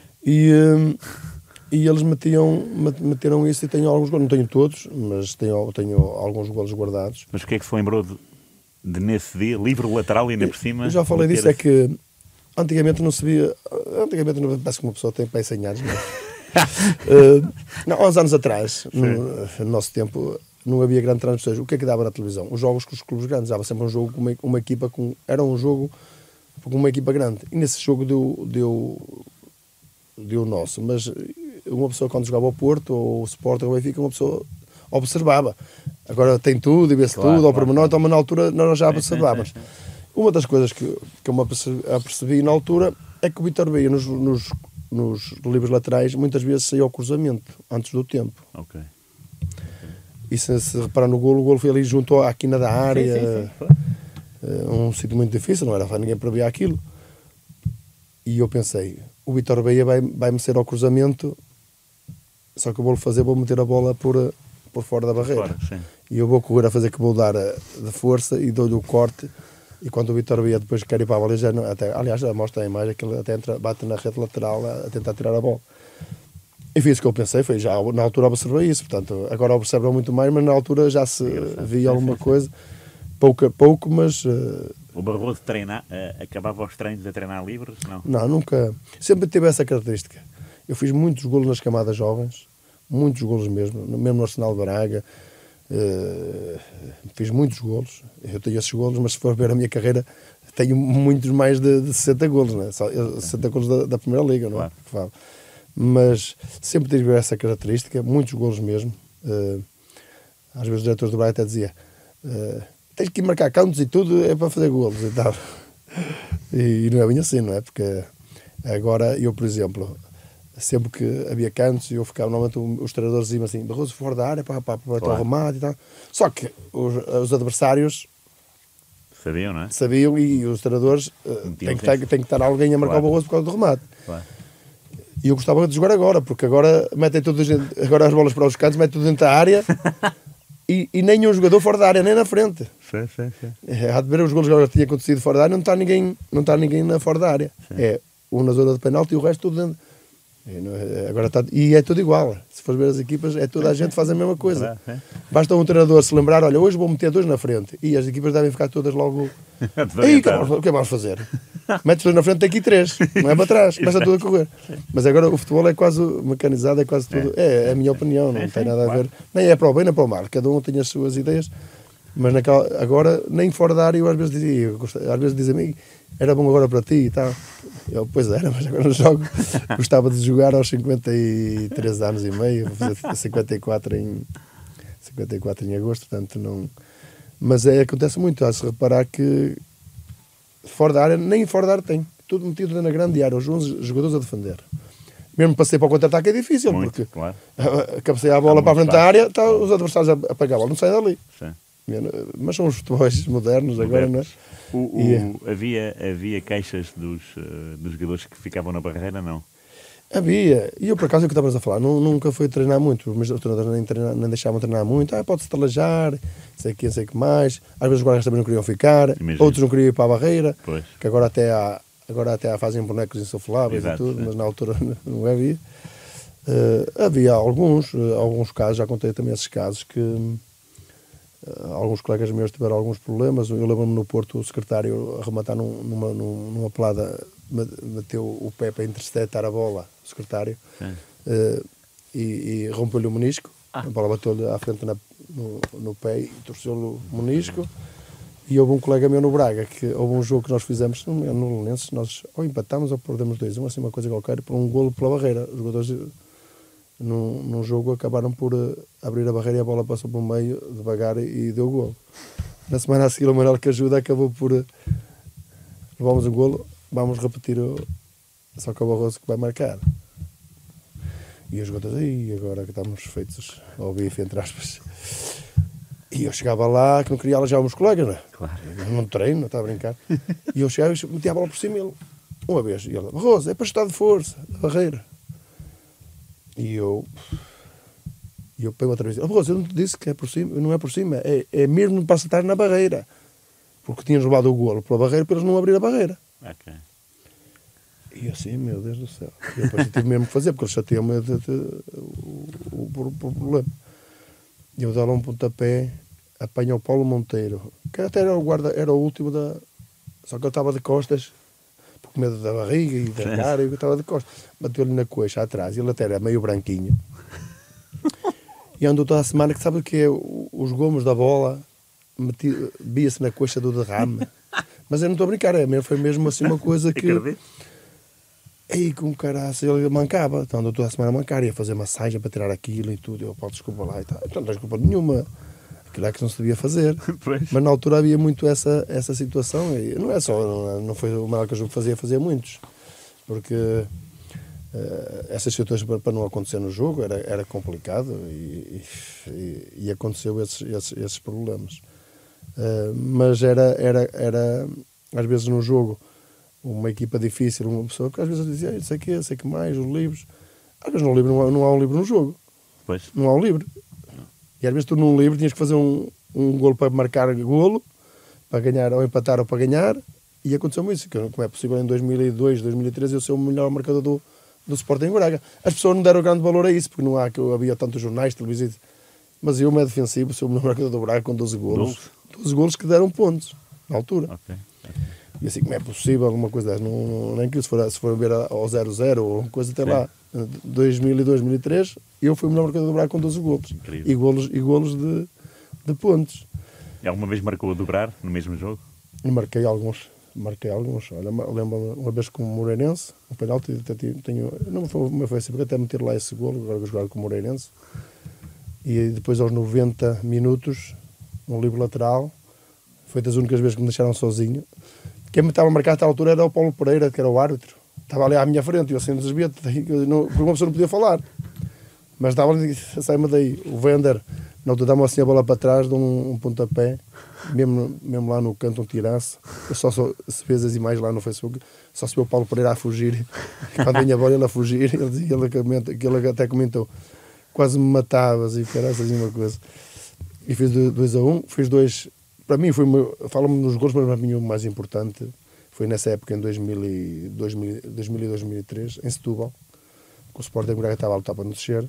E eles meteram isso e tenho alguns golos. Não tenho todos, mas tenho alguns golos guardados. Mas porquê é que se lembrou de nesse dia, livre lateral e ainda por cima? Eu já falei disso, é que antigamente não se via... Antigamente parece que uma pessoa tem pés 100 anos, não é? Não, há uns anos atrás, no nosso tempo, não havia grande transmissões. O que é que dava na televisão? Os jogos com os clubes grandes. Dava sempre um jogo com uma equipa com... Era um jogo com uma equipa grande. E nesse jogo deu o nosso. Mas uma pessoa, quando jogava ao Porto, ou o Sporting, ou o Benfica, uma pessoa observava. Agora tem tudo e vê-se tudo, ao pormenor, então, mas na altura nós já observávamos. Uma das coisas que eu me apercebi na altura é que o Vítor Bahia, nos livros laterais, muitas vezes saía ao cruzamento, antes do tempo. Ok. E se reparar no golo, o golo foi ali junto à quina da área. Um sítio muito difícil, não era para ninguém prever aquilo. E eu pensei, o Vítor Bahia vai-me ser ao cruzamento, só que eu vou meter a bola por fora da barreira. E eu vou correr a fazer que vou dar de força e dou-lhe o corte. E quando o Vítor Bahia depois quer ir para a bola, aliás, já mostra a imagem que ele até bate na rede lateral a tentar tirar a bola. E fiz o que eu pensei, foi já na altura observei isso, portanto, agora observo muito mais, mas na altura já se via alguma coisa, pouco a pouco, mas... O Barroso acabava os treinos a treinar livres? Não, nunca. Sempre tive essa característica. Eu fiz muitos golos nas camadas jovens, muitos golos mesmo no Arsenal de Braga, fiz muitos golos. Eu tenho esses golos, mas se for ver a minha carreira, tenho muitos mais de 60 golos, não é? 60 golos da Primeira Liga, não é? Claro. Mas sempre tive essa característica, muitos golos mesmo. Às vezes os diretores do Braga até diziam tens que ir marcar cantos e tudo é para fazer golos e tal. E não é bem assim, não é? Porque agora eu, por exemplo, sempre que havia cantos, eu ficava, normalmente os treinadores diziam assim, Barroso fora da área, para o remate e tal. Só que os adversários sabiam, não é? Sabiam, e os treinadores tem que estar alguém a marcar o Barroso por causa do remate. Claro. E eu gostava de jogar agora, porque agora metem agora as bolas para os cantos, metem tudo dentro da área e nem um jogador fora da área, nem na frente. Sim. Há de ver os golos que agora tinha acontecido fora da área, não está ninguém na fora da área. Sim. É um na zona de penalti e o resto tudo dentro. E é tudo igual. Se fores ver as equipas, toda a gente faz a mesma coisa. Basta um treinador se lembrar, olha, hoje vou meter 2 na frente. E as equipas devem ficar todas logo... o que vamos fazer? Metes 2 na frente, tem aqui 3. Não é para trás, começa tudo a correr. Mas agora o futebol é quase mecanizado, é quase tudo... É a minha opinião, não tem nada a ver. Nem é para o bem, nem para o mal. Cada um tem as suas ideias. Mas agora, nem fora da área, eu às vezes dizia, às vezes dizem-me, era bom agora para ti e tal. Eu, pois era, mas agora não jogo. Gostava de jogar aos 53 anos e meio, vou fazer 54 em agosto, portanto não... Mas acontece muito, há-se reparar que fora da área, nem fora da área tem. Tudo metido na grande área, os 11 jogadores a defender. Mesmo passei para o contra-ataque é difícil, Muito, porque claro. cabeceia a bola Há para a frente muito da área, tá os adversários a pegar a bola, não sai dali. Sim. Mas são os futebols modernos agora, não é? Havia queixas dos jogadores que ficavam na barreira, não? Havia, e eu por acaso é o que estavas a falar, nunca fui treinar muito, os meus treinadores nem deixavam treinar muito, pode-se talajar, sei que mais, às vezes os guardas também não queriam ficar, Imagino. outros não queriam ir para a barreira, Pois. que agora até fazem bonecos insufláveis. Exato, e tudo, sim. mas na altura não havia. Havia alguns casos, já contei também esses casos, que alguns colegas meus tiveram alguns problemas. Eu lembro-me no Porto, o secretário a rematar numa pelada, meteu o pé para interceptar a bola, o secretário, e rompeu-lhe o menisco. A bola bateu-lhe à frente no pé e torceu-lhe o menisco. E houve um colega meu no Braga, que houve um jogo que nós fizemos no Lenenses, nós ou empatámos ou perdemos 2-1, assim uma coisa qualquer, por um golo pela barreira. Os jogadores num jogo acabaram por abrir a barreira e a bola passou pelo meio devagar e deu golo. Na semana a seguir o Manuel que ajuda acabou por levamos um golo, vamos repetir só que é o Barroso que vai marcar. E os jogadores, agora que estamos feitos ao bife, entre aspas. E eu chegava lá, que não queria alejar os meus colegas, não é? Claro. Eu não treino, estava a brincar. E eu chegava e metia a bola por cima dele. Uma vez. E ele, Barroso, é para estar de força, da barreira. E eu pego outra vez. Barroso, eu não te disse que é por cima, não é por cima, é mesmo para acertar na barreira. Porque tinham roubado o golo pela barreira para eles não abrir a barreira. Ok. E assim, meu Deus do céu. E depois eu tive mesmo que fazer, porque eles chateiam-me o problema. E eu dava um pontapé, apanha o Paulo Monteiro, que até era o guarda, era o último da. Só que ele estava de costas, por medo da barriga e da cara, e eu estava de costas. Bateu-lhe na coxa atrás, ele até era meio branquinho. E andou toda a semana, que sabe o que é? Os gomos da bola, via-se na coxa do derrame. Mas eu não estou a brincar, foi mesmo assim uma coisa que. Aí com caraças, ele mancava, então andou toda a semana a mancar, ia fazer massagem para tirar aquilo e tudo. Eu, desculpa lá e tal. Então não tens desculpa nenhuma. Aquilo é que não se devia fazer. Pois. Mas na altura havia muito essa situação. E não é só, não foi o Manuel que eu fazia muitos. Porque essas situações para não acontecer no jogo era complicado e aconteceu esses problemas. Mas era às vezes no jogo uma equipa difícil, uma pessoa que às vezes dizia, sei que mais, os livros. Às vezes no livro não há um livro no jogo. Pois. Não há um livro. E às vezes tu num livro tinhas que fazer um golo para marcar golo, para ganhar, ou empatar ou para ganhar, e aconteceu-me isso, que como é possível em 2002, 2013 eu ser o melhor marcador do Sporting Braga. As pessoas não deram grande valor a isso, porque não havia tantos jornais, televisões, mas eu, meio defensivo, sou o melhor marcador do Braga com 12 golos. 12 golos que deram pontos, na altura. Okay. E assim, como é possível alguma coisa dessa? Nem que se for ver ao 0-0 ou uma coisa até lá, 2000 e 2003, eu fui o melhor marcador do Braga com 12 golos. Incrível. E golos de pontos. E alguma vez marcou a dobrar no mesmo jogo? Marquei alguns. Olha, lembro-me uma vez com o Moreirense, um penalti, não foi assim, porque até meter lá esse golo, agora que eu jogava com o Moreirense. E depois aos 90 minutos, um livre lateral, foi das únicas vezes que me deixaram sozinho. Quem me estava a marcar a tal altura era o Paulo Pereira, que era o árbitro. Estava ali à minha frente, e eu assim desvia, porque uma pessoa não podia falar. Mas estava ali, sai-me daí. O Vender, na altura, dá-me assim a bola para trás, de um pontapé, mesmo lá no canto, um tiraço. Eu só se fez as imagens lá no Facebook, só se viu o Paulo Pereira a fugir. Quando vinha a bola, ele a fugir, ele até comentou, quase me matavas e caraças e uma coisa. E fiz 2-1, fiz dois. Para mim, falo-me nos gols, mas para mim o mais importante foi nessa época, em 2000 e 2003, em Setúbal, que o Sporting Braga estava a lutar para não descer.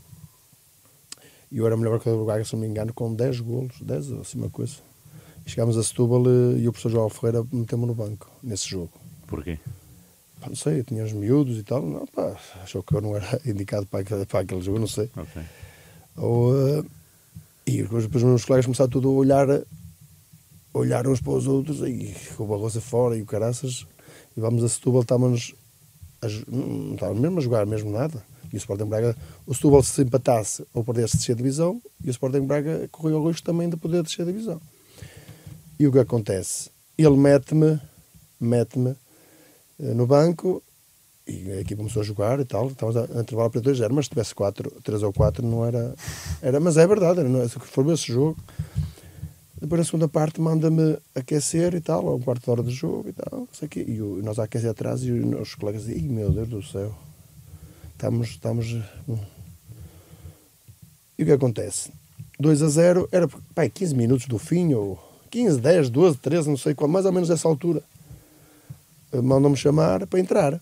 E eu era o melhor marcador do Braga, se não me engano, com 10 golos, 10 ou assim uma coisa. E chegámos a Setúbal e o professor João Ferreira meteu-me no banco, nesse jogo. Porquê? Não sei, eu tinha os miúdos e tal, achou que eu não era indicado para aquele jogo, não sei. Okay. E depois os meus colegas começaram tudo a olhar uns para os outros, e com o Barroso fora e o caraças, e vamos a Setúbal, não estávamos mesmo a jogar mesmo nada. E o Sporting Braga, o Setúbal se empatasse ou perdesse descer a divisão, e o Sporting Braga correu o risco também de poder descer a divisão. E o que acontece? Ele mete-me mete-me no banco e a equipa começou a jogar e tal, estávamos a intervalar para 2-0, mas se tivesse 3 ou 4 não era, mas é verdade, se for esse jogo. Depois na segunda parte manda-me aquecer e tal, a um quarto de hora de jogo e tal, não sei o quê. E nós a aquecer atrás e os colegas dizem, meu Deus do céu, estamos... E o que acontece? 2-0, era 15 minutos do fim, ou 15, 10, 12, 13, não sei qual, mais ou menos essa altura. Mandam-me chamar para entrar.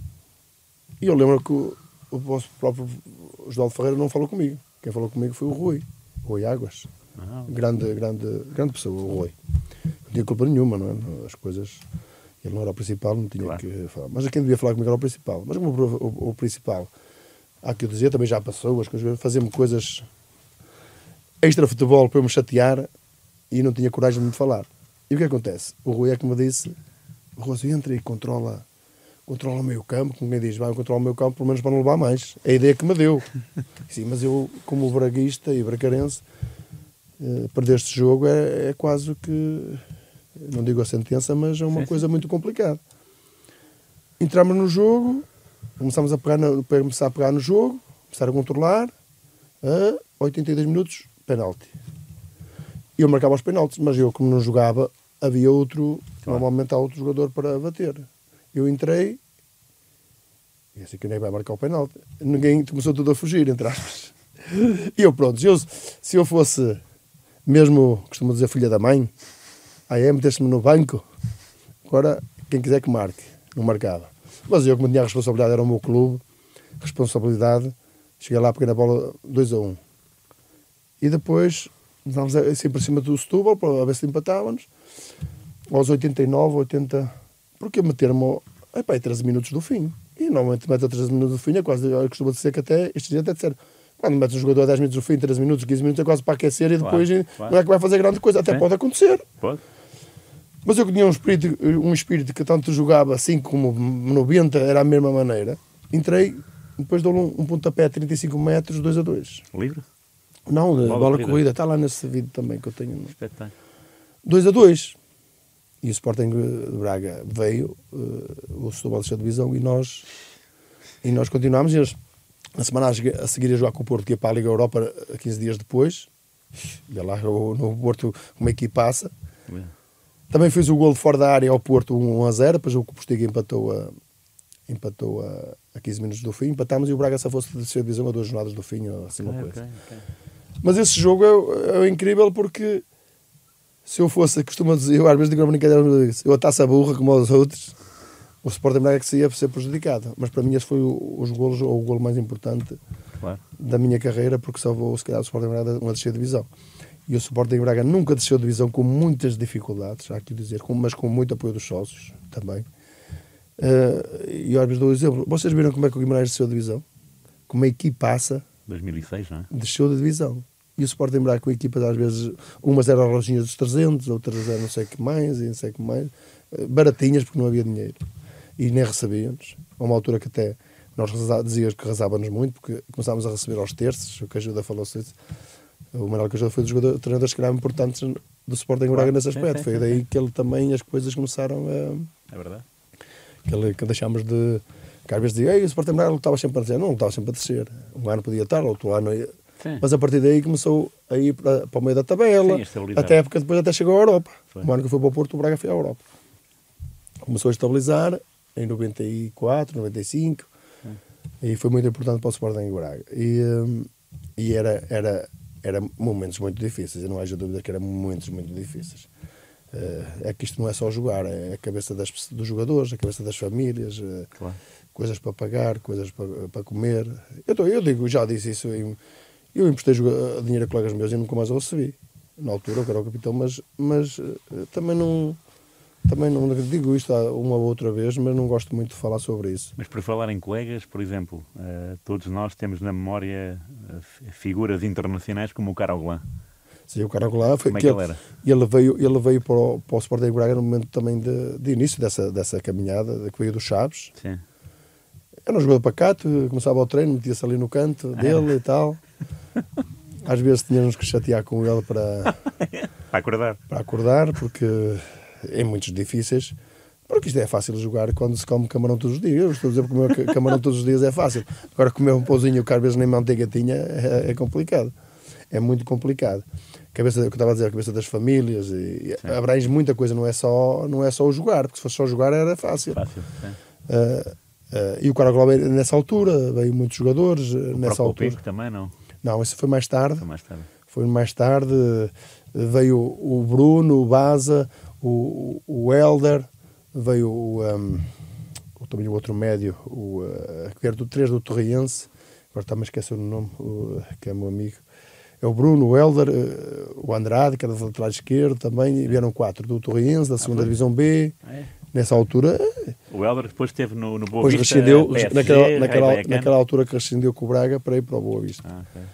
E eu lembro que o vosso próprio José Ferreira não falou comigo. Quem falou comigo foi o Rui Águas. Grande pessoa, o Rui. Não tinha culpa nenhuma, não é? As coisas... Ele não era o principal, não tinha que falar. Mas quem devia falar comigo era o principal. Mas como o principal, há que eu dizer, também já passou, as coisas, fazia-me coisas extra-futebol para eu me chatear e não tinha coragem de me falar. E o que acontece? O Rui é que me disse, Rosa, entra e controla o meio campo, como quem diz, vai controlar o meio campo, pelo menos para não levar mais. É a ideia que me deu. Sim, mas eu, como braguista e bracarense, perder este jogo é quase que, não digo a sentença, mas é uma coisa muito complicada. Entramos no jogo, começámos a pegar no jogo, começar a controlar, a 82 minutos, penalti. Eu marcava os penaltis, mas eu, como não jogava, havia outro, normalmente há outro jogador para bater. Eu entrei, e assim que nem vai marcar o penalti. Ninguém começou tudo a fugir, entre aspas. E eu, pronto, se eu fosse, mesmo, costumo dizer, filha da mãe, metesse-me no banco, agora, quem quiser que marque, não marcava. Mas eu, como tinha a responsabilidade, era o meu clube, responsabilidade, cheguei lá, peguei na bola 2-1. E depois, vamos assim por cima do Setúbal, para ver se empatávamos, aos 89, 80, porque meter-me a 13 minutos do fim. E normalmente mete a 13 minutos do fim, é quase, eu costumo dizer que até, estes dias até disseram, quando metes um jogador a 10 minutos do fim, 13 minutos, 15 minutos, é quase para aquecer e depois não é que vai fazer grande coisa, até pode acontecer. Pode. Mas eu tinha um espírito que tanto jogava assim como 90, era a mesma maneira. Entrei, depois dou um pontapé a 35 metros, 2-2. Livre? Não, bola corrida, está lá nesse vídeo também que eu tenho. Espetáculo. 2-2. E o Sporting de Braga veio, o Setúbal deixou a divisão e nós continuámos. E na semana a seguir a jogar com o Porto, que ia para a Liga Europa 15 dias depois. E lá no Porto uma equipaça. Também fez o golo de fora da área ao Porto 1-0, depois o Postiga empatou a 15 minutos do fim, empatámos e o Braga só fosse de descer a divisão a 2 jornadas do fim, ou assim uma coisa. Okay. Mas esse jogo é incrível porque se eu fosse, costumo dizer, eu às vezes digo uma brincadeira, eu atasse a burra como aos outros, o Sporting Braga que se ia ser prejudicado. Mas para mim esse foi os golos, ou o golo mais importante da minha carreira, porque salvou se calhar o Sporting Braga uma descer de divisão. E o Sporting Braga nunca desceu de divisão com muitas dificuldades, há que dizer, mas com muito apoio dos sócios também. E eu às vezes dou um exemplo. Vocês viram como é que o Guimarães desceu de divisão? Como a equipaça 2006, não é? Desceu de divisão. E o Sporting Braga com equipas às vezes, umas eram a relojinha dos 300, outras eram não sei o que mais, e não sei o que mais, baratinhas porque não havia dinheiro. E nem recebíamos. A uma altura que até nós dizíamos que arrasávamos muito, porque começámos a receber aos terços, o Cajuda falou-se isso. O Manuel Cajuda foi dos treinadores que eram importantes do Sporting Braga nesse aspecto. Foi daí que ele também, as coisas começaram a... É verdade. Que deixámos de... Que às vezes dizia, o Sporting Braga lutava sempre a descer. Não, lutava sempre a descer. Um ano podia estar, outro ano ia... Sim. Mas a partir daí começou a ir para o meio da tabela. Sim, até a época depois até chegou à Europa. O ano que foi para o Porto, o Braga foi à Europa. Começou a estabilizar em 94, 95. E foi muito importante para o Sporting Braga. E era momentos muito difíceis. E não haja dúvida que eram momentos muito difíceis. É que isto não é só jogar, é a cabeça dos jogadores, a cabeça das famílias, coisas para pagar, coisas para comer. Eu digo, já disse isso, eu emprestei dinheiro a colegas meus e nunca mais o recebi. Na altura, eu era o capitão, mas também não digo isto uma ou outra vez, mas não gosto muito de falar sobre isso. Mas por falar em colegas, por exemplo, todos nós temos na memória figuras internacionais como o Caroglã. Sim, o Caroglã foi como é que ele era? Ele veio para o Sporting Braga no momento também de início dessa caminhada, que veio do Chaves. Sim. Era um jogador pacato, começava o treino, metia-se ali no canto dele e tal. Às vezes tínhamos que chatear com ele para acordar. Para acordar, porque em muitos difíceis, Porque isto é fácil jogar quando se come camarão todos os dias. Eu estou a dizer que comer camarão todos os dias é fácil. Agora comer um pãozinho que às vezes nem manteiga tinha é complicado. É muito complicado. Cabeça, que eu estava a dizer, a cabeça das famílias, e abrange muita coisa, não é só o jogar, porque se fosse só jogar era fácil. E o Caragló nessa altura, veio muitos jogadores nessa altura. O também não? Não, isso foi mais tarde. Foi mais tarde. Veio o Bruno, o Baza, o Helder, veio também o outro médio, que era do 3 do Torriense, agora está-me a esquecer o nome, que é meu amigo. É o Bruno, o Helder, o Andrade, que era do lateral esquerdo também, e vieram 4 do Torriense, da 2ª Divisão B. Nessa altura. O Helder depois esteve no Boa depois Vista. Rescindeu, PSG, naquela altura que rescindiu com o Braga para ir para o Boa Vista.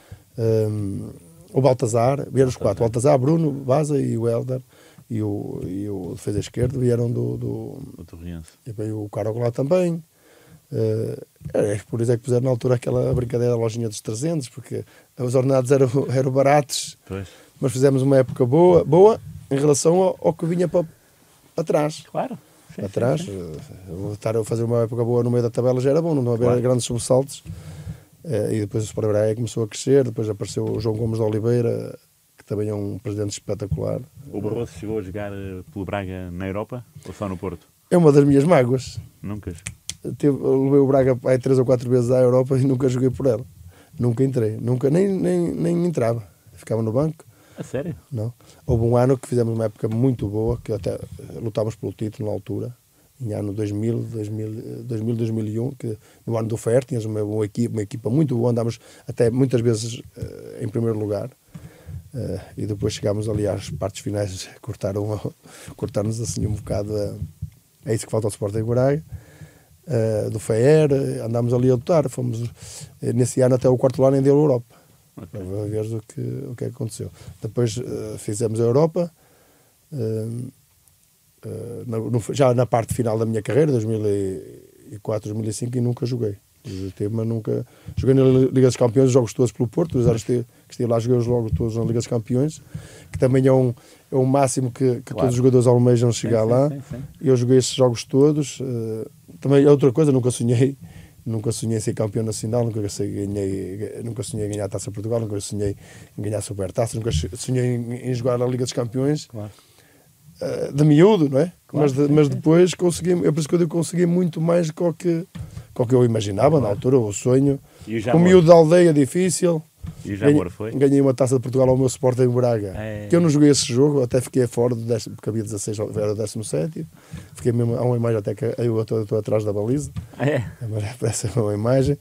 O Baltazar, vieram os 4. O Baltazar, Bruno, Baza e o Helder e o defesa esquerdo vieram do Torriense. E veio o Caragló também. Por isso é que puseram na altura aquela brincadeira da lojinha dos 300, porque os ordenados eram baratos, mas fizemos uma época boa em relação ao que vinha para trás. Claro. Para trás, estar a fazer uma época boa no meio da tabela já era bom, não havia grandes sobressaltos. E depois o Sport Braga começou a crescer, depois apareceu o João Gomes de Oliveira, que também é um presidente espetacular. O Barroso chegou a jogar pelo Braga na Europa ou só no Porto? É uma das minhas mágoas. Nunca. Levei o Braga 3 ou 4 vezes à Europa e nunca joguei por ela. Nunca entrei, nem entrava. Ficava no banco. A sério? Não. Houve um ano que fizemos uma época muito boa, que até lutámos pelo título na altura, em ano 2001, que no ano do Fer tínhamos uma equipa muito boa, andámos até muitas vezes em primeiro lugar. E depois chegámos ali às partes finais, cortaram-nos assim um bocado. É isso que falta ao Sporting Braga. Do FER, andámos ali a lutar. Fomos nesse ano até o quarto ano em deu a Europa. Para ver o que aconteceu. Depois fizemos a Europa, já na parte final da minha carreira, 2004, 2005, e nunca joguei. Mas nunca joguei na Liga dos Campeões, os jogos todos pelo Porto, os anos que estive lá, joguei os jogos todos na Liga dos Campeões, que também é um máximo que todos os jogadores almejam chegar lá. Sim. E eu joguei esses jogos todos. Também é outra coisa, nunca sonhei em ser campeão nacional, nunca sonhei em ganhar a Taça de Portugal, nunca sonhei em ganhar a Supertaça, nunca sonhei em jogar na Liga dos Campeões. De miúdo, não é? Mas depois consegui, é por isso que eu digo que consegui muito mais do que eu imaginava na altura, o sonho. Com miúdo da aldeia difícil. E o Jamor foi? Ganhei uma Taça de Portugal ao meu Sporting Braga. Que eu não joguei esse jogo, até fiquei fora, porque havia 16, era o 17º. Fiquei mesmo, há uma imagem até que eu estou atrás da baliza. Parece uma imagem.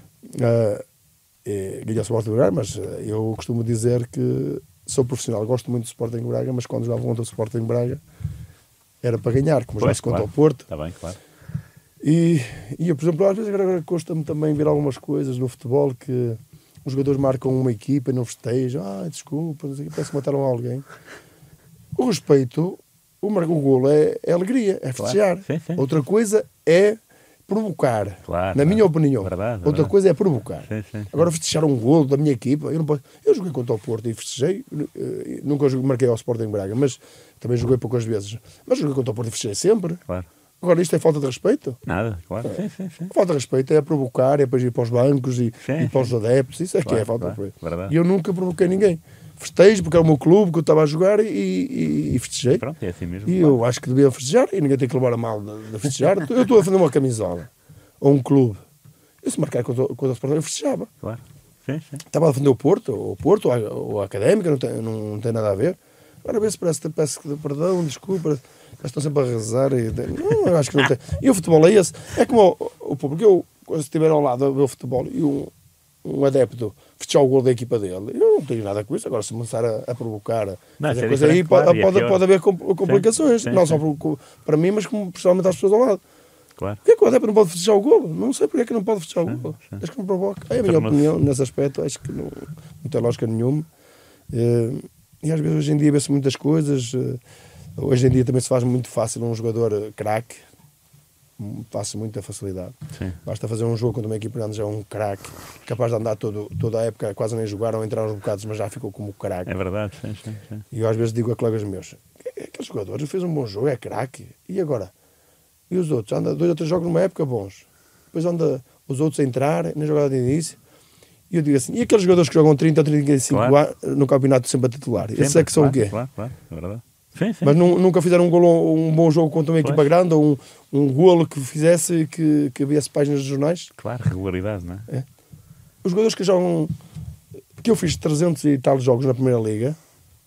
Ganhei o Sporting Braga, mas eu costumo dizer que sou profissional, gosto muito do Sporting Braga, mas quando jogava contra o Sporting Braga era para ganhar, como já se contra o Porto. Está bem, claro. E eu, por exemplo, às vezes agora custa-me também ver algumas coisas no futebol que os jogadores marcam uma equipa e não festejam. Desculpa, parece que mataram alguém. O respeito, o golo é alegria, é festejar. Sim. Outra coisa é provocar, na minha opinião. Outra coisa é provocar. Sim. Agora festejar um golo da minha equipa, eu joguei contra o Porto e festejei, nunca marquei ao Sporting Braga, mas também joguei poucas vezes. Mas joguei contra o Porto e festejei sempre. Claro. Agora, isto é falta de respeito? Nada, claro. Sim. Falta de respeito é provocar, é depois ir para os bancos e para os adeptos. Isso é que é falta de respeito. Verdade. E eu nunca provoquei ninguém. Festejo porque era o meu clube que eu estava a jogar e festejei. Pronto, é assim mesmo. E eu acho que devia festejar e ninguém tem que levar a mal de festejar. Eu estou a fazer uma camisola ou um clube. Eu se marcar contra o Sporting eu festejava. Claro. Sim. Estava a defender o Porto ou a Académica, não tem nada a ver. Agora vê se peço perdão, desculpa. Estão sempre a rezar não, eu acho que não tem. E o futebol é esse. É como o público. Se estiver ao lado a ver o futebol e um adepto festejar o gol da equipa dele, eu não tenho nada com isso. Agora, se começar a provocar fazer coisa aí, pode haver complicações. Não só para mim, mas como principalmente às pessoas ao lado. Claro. Porquê que o adepto não pode festejar o gol? Não sei porque é que não pode festejar o gol. Acho que não provoca. É a minha opinião nesse aspecto. Acho que não tem lógica nenhuma. E às vezes hoje em dia vê-se muitas coisas. Hoje em dia também se faz muito fácil um jogador craque, faz muita facilidade. Sim. Basta fazer um jogo contra uma equipa grande, já é um craque, capaz de andar toda a época, quase nem jogar ou entrar uns bocados, mas já ficou como craque. É verdade, sim. E eu às vezes digo a colegas meus, aquele jogador fez um bom jogo, é craque, e agora? E os outros, anda 2 ou 3 jogos numa época bons. Depois anda os outros a entrar na jogada de início. E eu digo assim, e aqueles jogadores que jogam 30 ou 35 Claro. no campeonato sempre a titular? Sempre, Esses é que são claro, o quê? Claro, é verdade. Sim, sim. Mas nunca fizeram um bom jogo contra uma equipa grande, ou um golo que fizesse e que viesse páginas dos jornais? Claro, regularidade, não é? Os jogadores que jogam... Porque eu fiz 300 e tal jogos na Primeira Liga,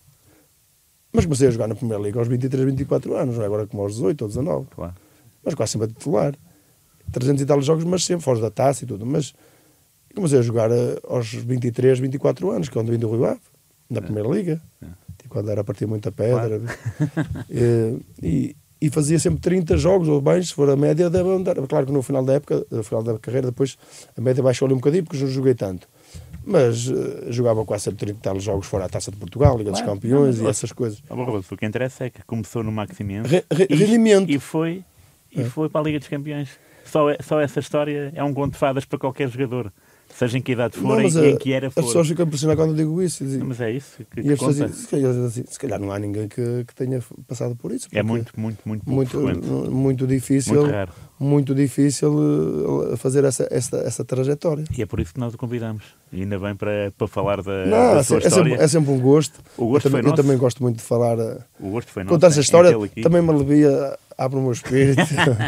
mas comecei a jogar na Primeira Liga aos 23, 24 anos, não é agora como aos 18 ou 19. Claro. Mas quase sempre a titular. 300 e tal jogos, mas sempre fora da taça e tudo. Mas comecei a jogar aos 23, 24 anos, que é onde vim do Rio Ave, na Primeira Liga. Tipo, quando era a partir muita pedra. Claro. E fazia sempre 30 jogos ou mais, se for a média, deve andar. Claro que no final da época, no final da carreira, depois a média baixou ali um bocadinho, porque não joguei tanto. Mas jogava quase sempre 30 tal jogos fora a Taça de Portugal, Liga dos Campeões e essas coisas. Barroso, o que interessa é que começou no Maximiense rendimento. E foi para a Liga dos Campeões. Só essa história é um conto de fadas para qualquer jogador. Seja em que idade for e em que era for. As pessoas ficam impressionadas quando eu digo isso. Mas é isso que e as pessoas conta. dizem, se calhar não há ninguém que tenha passado por isso. É muito difícil. Muito raro. Muito difícil fazer essa trajetória. E é por isso que nós o convidamos. E ainda bem para falar da sua história. É sempre um gosto. O gosto foi eu também gosto muito de falar. O gosto foi nosso. Contar essa história também me alivia, abre o meu espírito.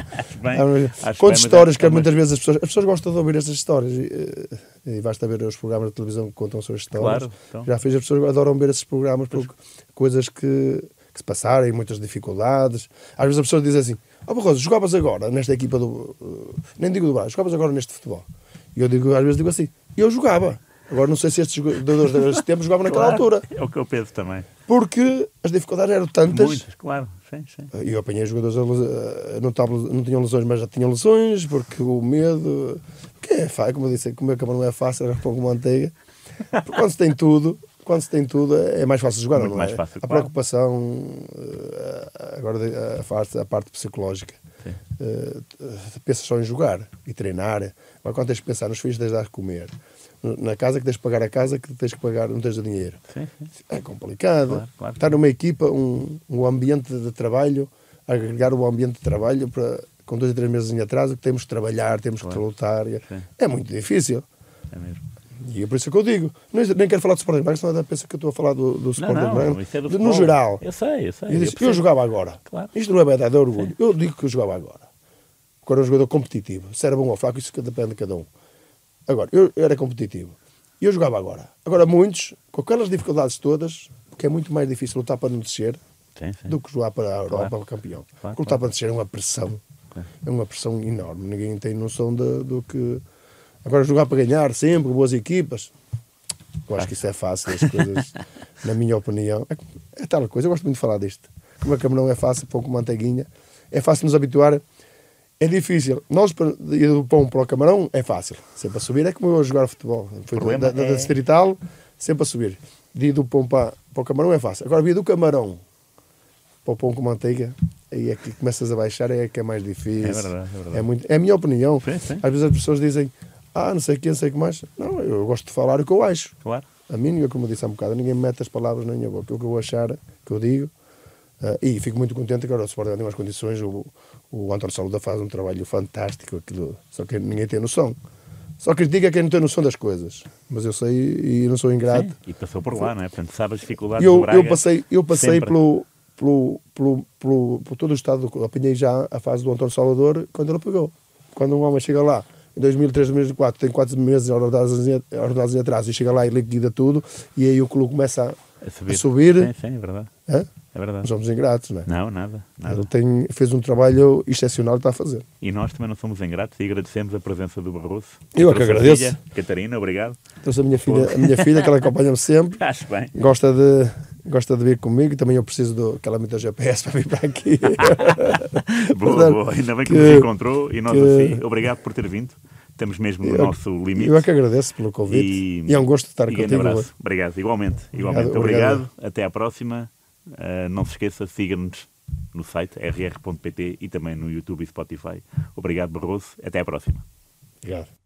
Conto histórias que muitas vezes as pessoas gostam de ouvir essas histórias. E basta ver os programas de televisão que contam as suas histórias. Claro, então. Já fiz, as pessoas adoram ver esses programas por coisas que se passaram, muitas dificuldades. Às vezes as pessoas dizem assim: Barroso, jogavas agora nesta equipa do... Nem digo do Braga, jogavas agora neste futebol. E eu às vezes digo assim: eu jogava. Agora não sei se estes jogadores deste tempo jogavam naquela altura. É o que eu penso também. Porque as dificuldades eram tantas. Muitas, claro. Sim. E eu apanhei jogadores não tinham lesões, mas já tinham lesões, porque o medo... Porque é fácil, como eu disse, comer cama não é fácil, era pão com manteiga. Porque quando se tem tudo, é mais fácil jogar, muito não é? Mais fácil, a preocupação, agora a parte psicológica. Pensas só em jogar e treinar. Agora quando tens que pensar nos filhos, tens de dar de comer. Na casa que tens de pagar a casa, que tens que pagar, não tens o dinheiro. Sim. É complicado. Claro. Estar numa equipa, um ambiente de trabalho, agregar o ambiente de trabalho para, com 2 ou 3 meses em atraso, que temos que trabalhar, temos que lutar. É muito difícil. É mesmo. E é por isso que eu digo. Nem quero falar do Sporting Braga, senão pensa que eu estou a falar do Sporting Braga. Isso é do no geral. Eu sei. Eu jogava agora. Claro. Isto não é verdade, é orgulho. Eu digo que eu jogava agora. Agora é um jogador competitivo. Se era bom ou fraco, isso depende de cada um. Agora, eu era competitivo. E eu jogava agora. Agora, muitos, com aquelas dificuldades todas, porque é muito mais difícil lutar para não descer do que jogar para a Europa, para o campeão. Lutar para não descer é uma pressão. É uma pressão enorme. Ninguém tem noção do que... Agora, jogar para ganhar sempre, boas equipas. Eu acho que isso é fácil, as coisas, na minha opinião. É tal coisa, eu gosto muito de falar disto. Como a Camarão é fácil, pão com manteiguinha. É fácil nos habituar. É difícil. Nós, ir do pão para o Camarão, é fácil. Sempre a subir. É como eu a jogar futebol. Foi da Distrital, sempre a subir. Ir do pão para o Camarão é fácil. Agora, vir do Camarão para o pão com manteiga, aí é que começas a baixar, é que é mais difícil. É verdade. É a minha opinião. Sim. Às vezes as pessoas dizem: não sei quem, não sei o que mais. Não, eu gosto de falar o que eu acho. Claro. A mim, como eu disse há um bocado, ninguém me mete as palavras na minha boca. O que eu achar, que eu digo. E fico muito contente que agora o Sporting tem umas condições. O António Saluda faz um trabalho fantástico, aquilo, só que ninguém tem noção. Só critica quem não tem noção das coisas. Mas eu sei e não sou ingrato. Sim, e passou por lá, não é? Portanto, sabe as dificuldades do Braga. Eu passei por todo o estado. Apanhei já a fase do António Salvador quando ele pegou. Quando um homem chega lá, em 2003, 2004, tem 4 meses ordenados em atraso, e chega lá e liquida tudo, e aí o clube começa a subir. Sim, é verdade. É verdade. Nós somos ingratos, não é? Não, nada. Ele fez um trabalho excepcional que está a fazer. E nós também não somos ingratos e agradecemos a presença do Barroso. Eu é que agradeço. Filha, Catarina, obrigado. Trouxe a minha filha, que ela acompanha-me sempre. Acho bem. Gosta de vir comigo, e também eu preciso daquela muita GPS para vir para aqui. boa. Ainda bem que nos encontrou e nós assim. Obrigado por ter vindo. Estamos mesmo no nosso limite. Eu é que agradeço pelo convite. E é um gosto de estar contigo. Um abraço. Obrigado, igualmente. Obrigado. Até à próxima. Não se esqueça, siga-nos no site rr.pt e também no YouTube e Spotify. Obrigado, Barroso. Até à próxima. Obrigado.